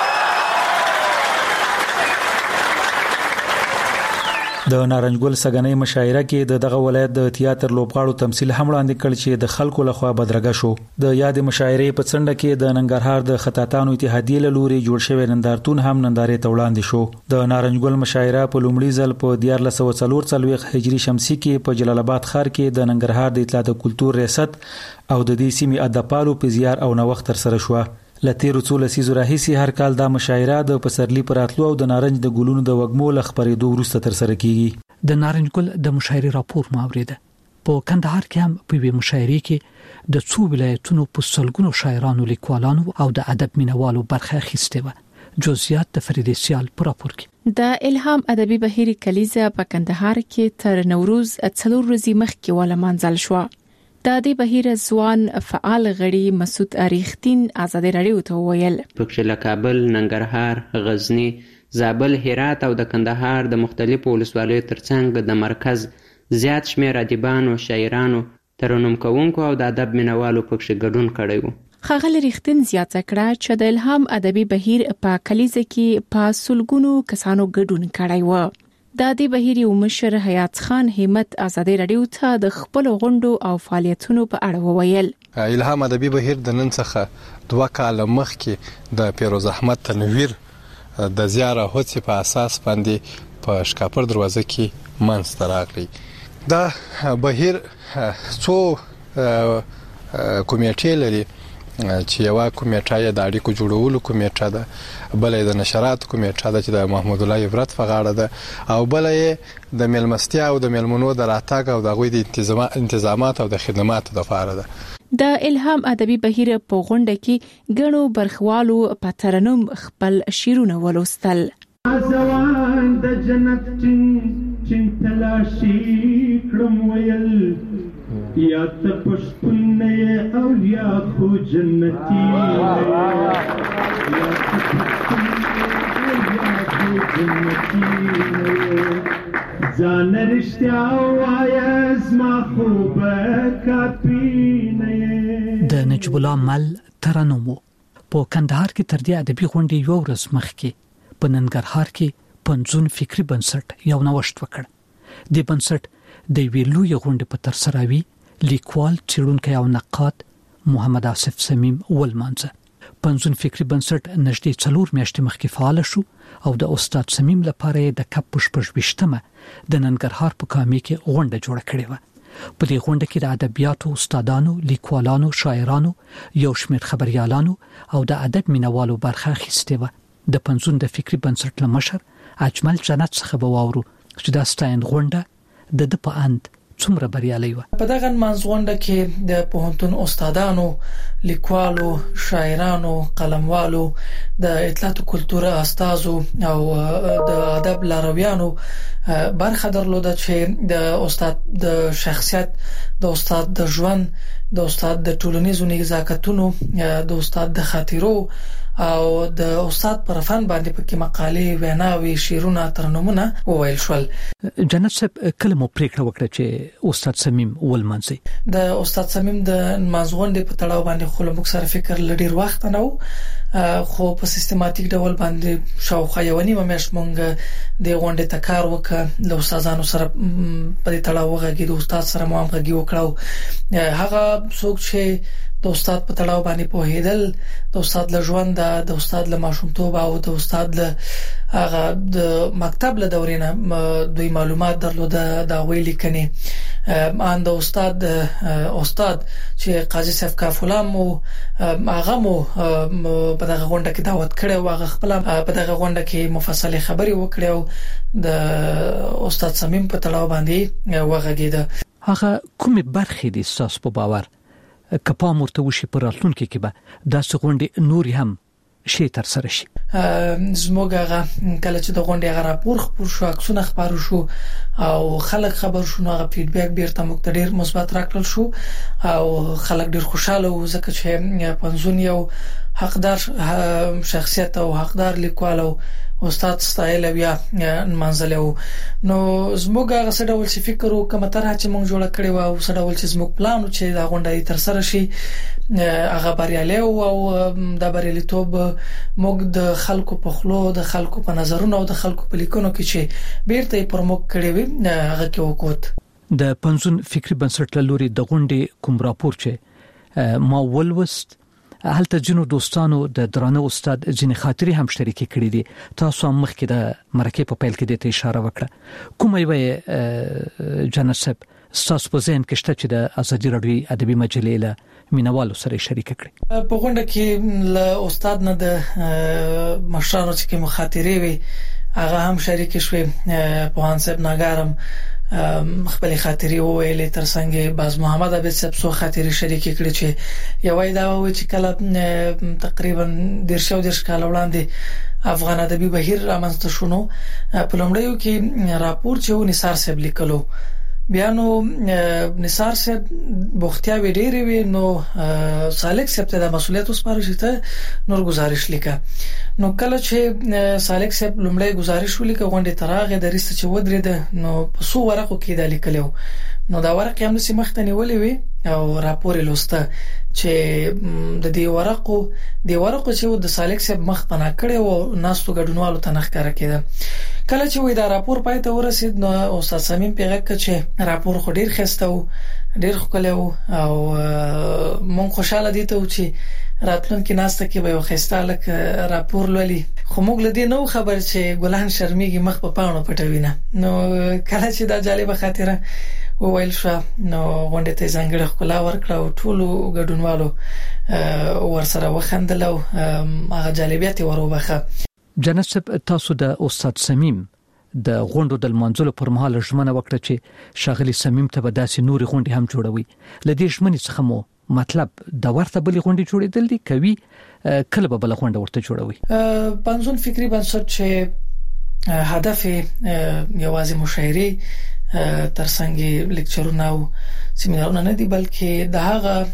د نارنجګل سګنۍ مشاعره کې دغه ولایت د تیاتر لوبغاړو تمثيل هم وړاندې کړ چې د خلکو لخوا بدرګه شو. د یاد مشاعرې په څنډه کې د ننګرهار د خطاطانو اتحادیې له لوري جوړ شوی نندارتون هم نندارې ته وړاندې شو. د نارنجګل مشاعره په لومړي ځل په 1444 هجری شمسي کې په جلال آباد ښار کې د ننګرهار د اطلاعات او کلتور ریاست او د دې سیمې ادبپالو په زیار او نوښت تر سره شو. لتیرو څو لسیزو راهیسې هر کال دا مشاعره د پسرلي پر راتلو او د نارنج د ګلونو د وږمو له خپرېدو وروسته تر سره کیږي.
د نارنجګل د مشاعرې راپور ماوریده په کندهار کې هم په وی مشاعرې کې د څو ولایتونو په سلګونو شاعرانو، لیکوالانو او د ادب مینوالو برخه اخیسته و. جزئیات د فریدې سیال پر راپور کې.
د الهام ادبي بهیر کلیزه په کندهار کې تر نوروز 4 ورځې مخکې ولمانځل شو. د دې بهیر ځوان فعال غړي مسعود اریختین آزادي رادیو ته ویل
پکښ له کابل، ننګرهار، غزنی، زابل، هرات او د کندهار د مختلفو ولسوالیو ترڅنګ د مرکز زیات شمېر ادیبانو، شاعرانو، ترنم کوونکو او د ادب مینوالو پکښ ګډون کړی و.
ښاغلی ریختین زیاته کړه چې د الهام ادبي بهیر په کلیزه کې په سلګونو کسانو ګډون کړی و. د دې بهیر یو مشر حیات خان همت آزادي رادیو ته د خپل غونډو او فعالیتونو په اړه وویل.
الهام ادبي بهیر د نن څخه 2 کاله مخکې د پیروز احمد تنویر د زیاره هڅې په اساس باندې په شکاپور دروازه کې منځته راغلی. دا بهیر څو کمیټې لري چې یو کمیټه یې د اړیکو جوړولو کمیټه ده، بل یې د نشرات کمیټه ده چې د محمود الله عبرت په غاړه ده، او بل یې د میلمستیا او د میلمنو د راتګ او د غوي د انتظامات او د خدماتو لپاره ده.
د الهام ادبي بهیر په غونډه کې ګڼو برخوالو په ترنم خپل شعرونه ولوستل.
ځوان د جنت چین تلاشي کړم ویل یا ته پښتون نه او یا خو جنتی ځان رښتیا وایه زما خوب کاپی نه.
د نجیب الله مل ترنم په کندهار کې تر دې ادبي غونډې یو ورځ مخکې په ننګرهار کې پنځون فکری بنسټ یو نوښت وکړ. د بنسټ د ویلو یو غونډه په تر سره وی لیکوال، څېړونکی او نقاد محمد آصف صمیم ولمانځه. پنځون فکری بنسټ نږدې 4 میاشتې مخکې فعال شو او د استاد صمیم لپاره د کپ 28مه د ننګرهار په کامې کې غونډه جوړه کړې و. په دې غونډه کې د ادبیاتو استادانو، لیکوالانو، شاعرانو، یو شمېر خبريالانو او د ادب مینوالو برخه اخیسته و. د پنځون د فکری بنسټ لمشر اجمل جنت څخه به واورو چې دا ستاین غونډه د په اند څومره بریالي و.
په دغه منځغونډه کې د پوهنتون استادانو، لیکوالو، شاعرانو، قلموالو، د اطلاعات او کلتور استادو او د ادب لارویانو برخه درلوده چې د استاد د شخصیت، د استاد د ژوند، د استاد د ټولنیزو نزاکتونو، د استاد د خاطرو او د استاد پر فن باندې پکې مقالې، ویناوي، شعرونه، ترنمونه وویل شول.
جنت صاحب کله مو پریکړه وکړه چې استاد صمیم ولمنځي؟
د استاد صمیم د منځغونډې په تړاو باندې خو موږ سره فکر لډیر وخت نه و، خو په سیستماتیک ډول باندې شاوخوا یو نیمه میاشت مونږ د غونډې ته کار وکړ، د استادانو سره په دې تړاو وغږیدو، د استاد سره مو همغږي وکړو. هغه څوک چې د استاد په تړاو باندې پوهیدل، د استاد له ژوند، د استاد له ماشومتوب او د استاد له هغه د مکتب له دورې نه دوی معلومات درلوده، دا ویلي کني ان د استاد چې قاضي صاحب کافولا مو هغه مو په دغه غونډه کې دعوت کړو، هغه خپل په دغه غونډه کې مفصله خبري وکړو د استاد صمیم په تړاو باندې وغږیده.
هغه کومه برخه دي تاسو په باور کپا مرته وشي پر راتلونکي کې به دا څغونډي نور هم شي تر سره شي؟
زموږ هغه کله چې د غونډې هغه راپور خپور شو، عکسونه خبرو شو او خلک خبر شو، نو هغه فیډبیک بیرته موږ ته ډیر مثبت راکړل شو او خلک ډیر خوشاله وو، ځکه چې پنځون یو حقدار شخصیت او حقدار لیکوال او استاد ستایل بیا منځلو. نو زموږ هغه څه ډول چې فکر وکړو تر چې موږ جوړ کړی و او څه ډول چې زموږ پلان چې دا غونډه تر سره شي هغه بریالي او د بریالیتوب موږ د خلکو په خلو، د خلکو په نظرونو او د خلکو په لیکونو کې چې بیرته پر موږ کړی وي هغه کې وکوت.
د پنځون فکری بنسټ لوري د غونډې کوم راپور چې ما ولوست، هلته جنو دوستانو د درانه استاد ځینې خاطري هم شریک کړي دي. تاسو هم مخکې د مرکه په پیل کې د اشاره وکړه، کومه وي جنت صاحب تاسو په ذهن کې شته چې د ازادي راډیو ادبي مجلې له مینوالو سره شریک کړي؟
په غونډه کې له استاد نه د مشرانو چې کوم خاطري وي هغه هم شریک شوي. په هان صاحب ناګارم خپل خاطري وویلې، ترڅنګ باز محمد عبد صاحب سو خاطري شریک کړي چې یوای دا و چې کله تقریبا 150 کال وړاندې افغان ادبي بهیر رامنځته شونه. په لومړیو کې راپور چې نثار صاحب لیکلو، بیا نو نثار صاحب بوختیا ویډیری وی نو سالک صاحب ته د مسولیت وسپارل شته نور گزارش لیکه. نو کله چې سالک صاحب لومړی گزارش ولیکه غونډه تراغه د ریست چې ودرېده، نو په سو ورقو کې د لیکلو، نو دا ورق هم نسی مختنی ولې وی او راپور لوسته چې د دې ورقو چې د سالک صاحب مخ پنا کړي او ناستو ګډونوالو ته نخکاره کړه. کله چې وې دا راپور پای ته ورسید، نو استاد صمیم پیغام کړ چې راپور خو ډیر خسته و، ډیر خلکو او مونږ خوشاله دي ته چې راتلونکي ناسته کې به یو خسته لک راپور لولي. خو موږ لدی نو خبر چې ګلان شرمېږي مخ په پاڼو پټوینه. نو کله چې دا جالبه خاطره وویل شو، نو غونډه ته ځانګړی ښکلا ورکړه او ټولو ګډونوالو ورسره وخندل او هغه جالبیت وروبخه.
جنت صاحب تاسو د استاد صمیم د غونډو د منځلو پر مهال ژمنه وکړه چې شاغلی صمیم ته به داسې نوري غونډې هم جوړوي. لدې ژمنې څخه مو مطلب د ورته بلې غونډې جوړېدل دي کوي کله به بل غونډه ورته جوړوي؟
پنځون فکری بنسټ چې هدف یوازې مشاعري ترڅنګ لیکچرونه او سیمینارونه نه دي، بلکې د هغه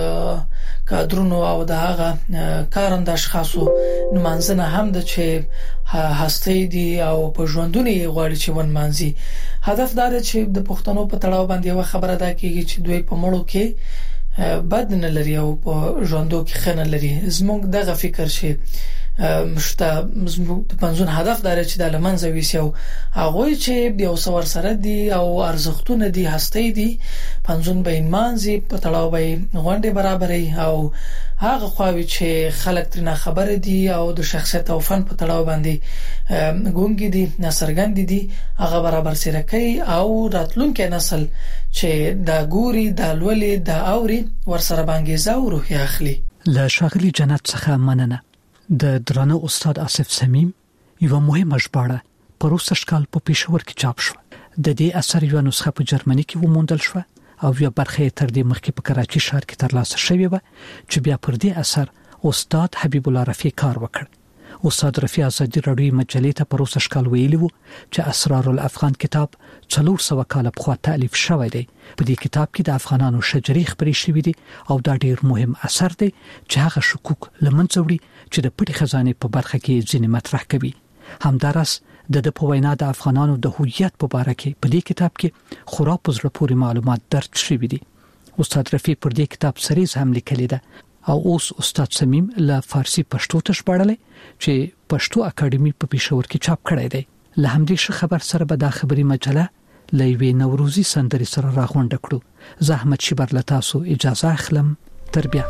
کادرونو او د هغه کارند اشخاصو نمانځنه هم د چې هستي دي او په ژوندونی غواړي چې ون مانځي. هدف دا دی چې د پښتنو په تړاو باندې یو خبره ده کیږي چې دوی په مړو کې بد نه لري او په ژوندو کې خنه لري. زموږ دغه فکر شي مشته زموږ د پنځون هدف دا چې د لمنځه ویسو هغه چې یو څور سره دي او ارزښتونه دي هستي دي پنځون به مانځي په تړاو به غونډه برابرې او هغه خواوی چې خلک ترنه خبر دي او د شخصیت او فن په تړاو باندې ګونګي دي نسرګند دي هغه برابر سره کوي او راتلونکي نسل چې دا ګوري دا لولي دا اوري ورسره باندې زو روح اخلي.
له شاغلی جنت څخه مننه. د درانه استاد آصف صمیم یو مهمه ژباړه پروسه کال په پېښور کې چاپ شو. د دې اثر یو نسخه په جرمني کې وموندل شو او یو برخه تر دې مخکې په کراچي ښار کې ترلاسه شوې و چې بیا پر دې اثر استاد حبیب الله رفیع کار وکړ. استاد رفیع ازادي راډیو مجلې ته پروسه کال ویلی وو چې اسرار الافغان کتاب 400 کال پخوا تالیف شوی دی. په دې کتاب کې د افغانانو شجرې خبرې شوې دي او دا ډیر مهم اثر دی چې هغه شکوک لمنځه وړي چې د پټي خزانه په برخه کې ځینې مطرح کوي. همدارس د په وینا د افغانانو د هویت په اړه کې په دې کتاب کې خورا پزړه پورې معلومات درج شوي دي. استاد رفیع پر دې کتاب سریز هم لیکلی ده او اوس استاد سمیم له فارسی پښتو ته ژباړلی چې پښتو اکیډمي په پېښور کې چاپ کړی دی. له همدې خبر سره به دا خبري مجله لوي نوروزي سندري سره راغونډ کړو. زحمت شي بر لتاسو اجازه اخلم. تربیه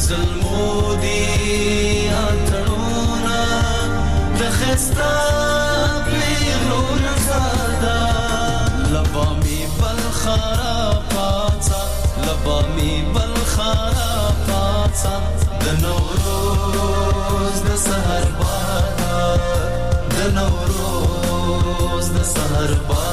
زلمودي اتړونا د خستا پیغلون زادا لبا می بل خراباتا لبا می بل خراباتا د نوروز د سحر باد د نوروز د سحر باد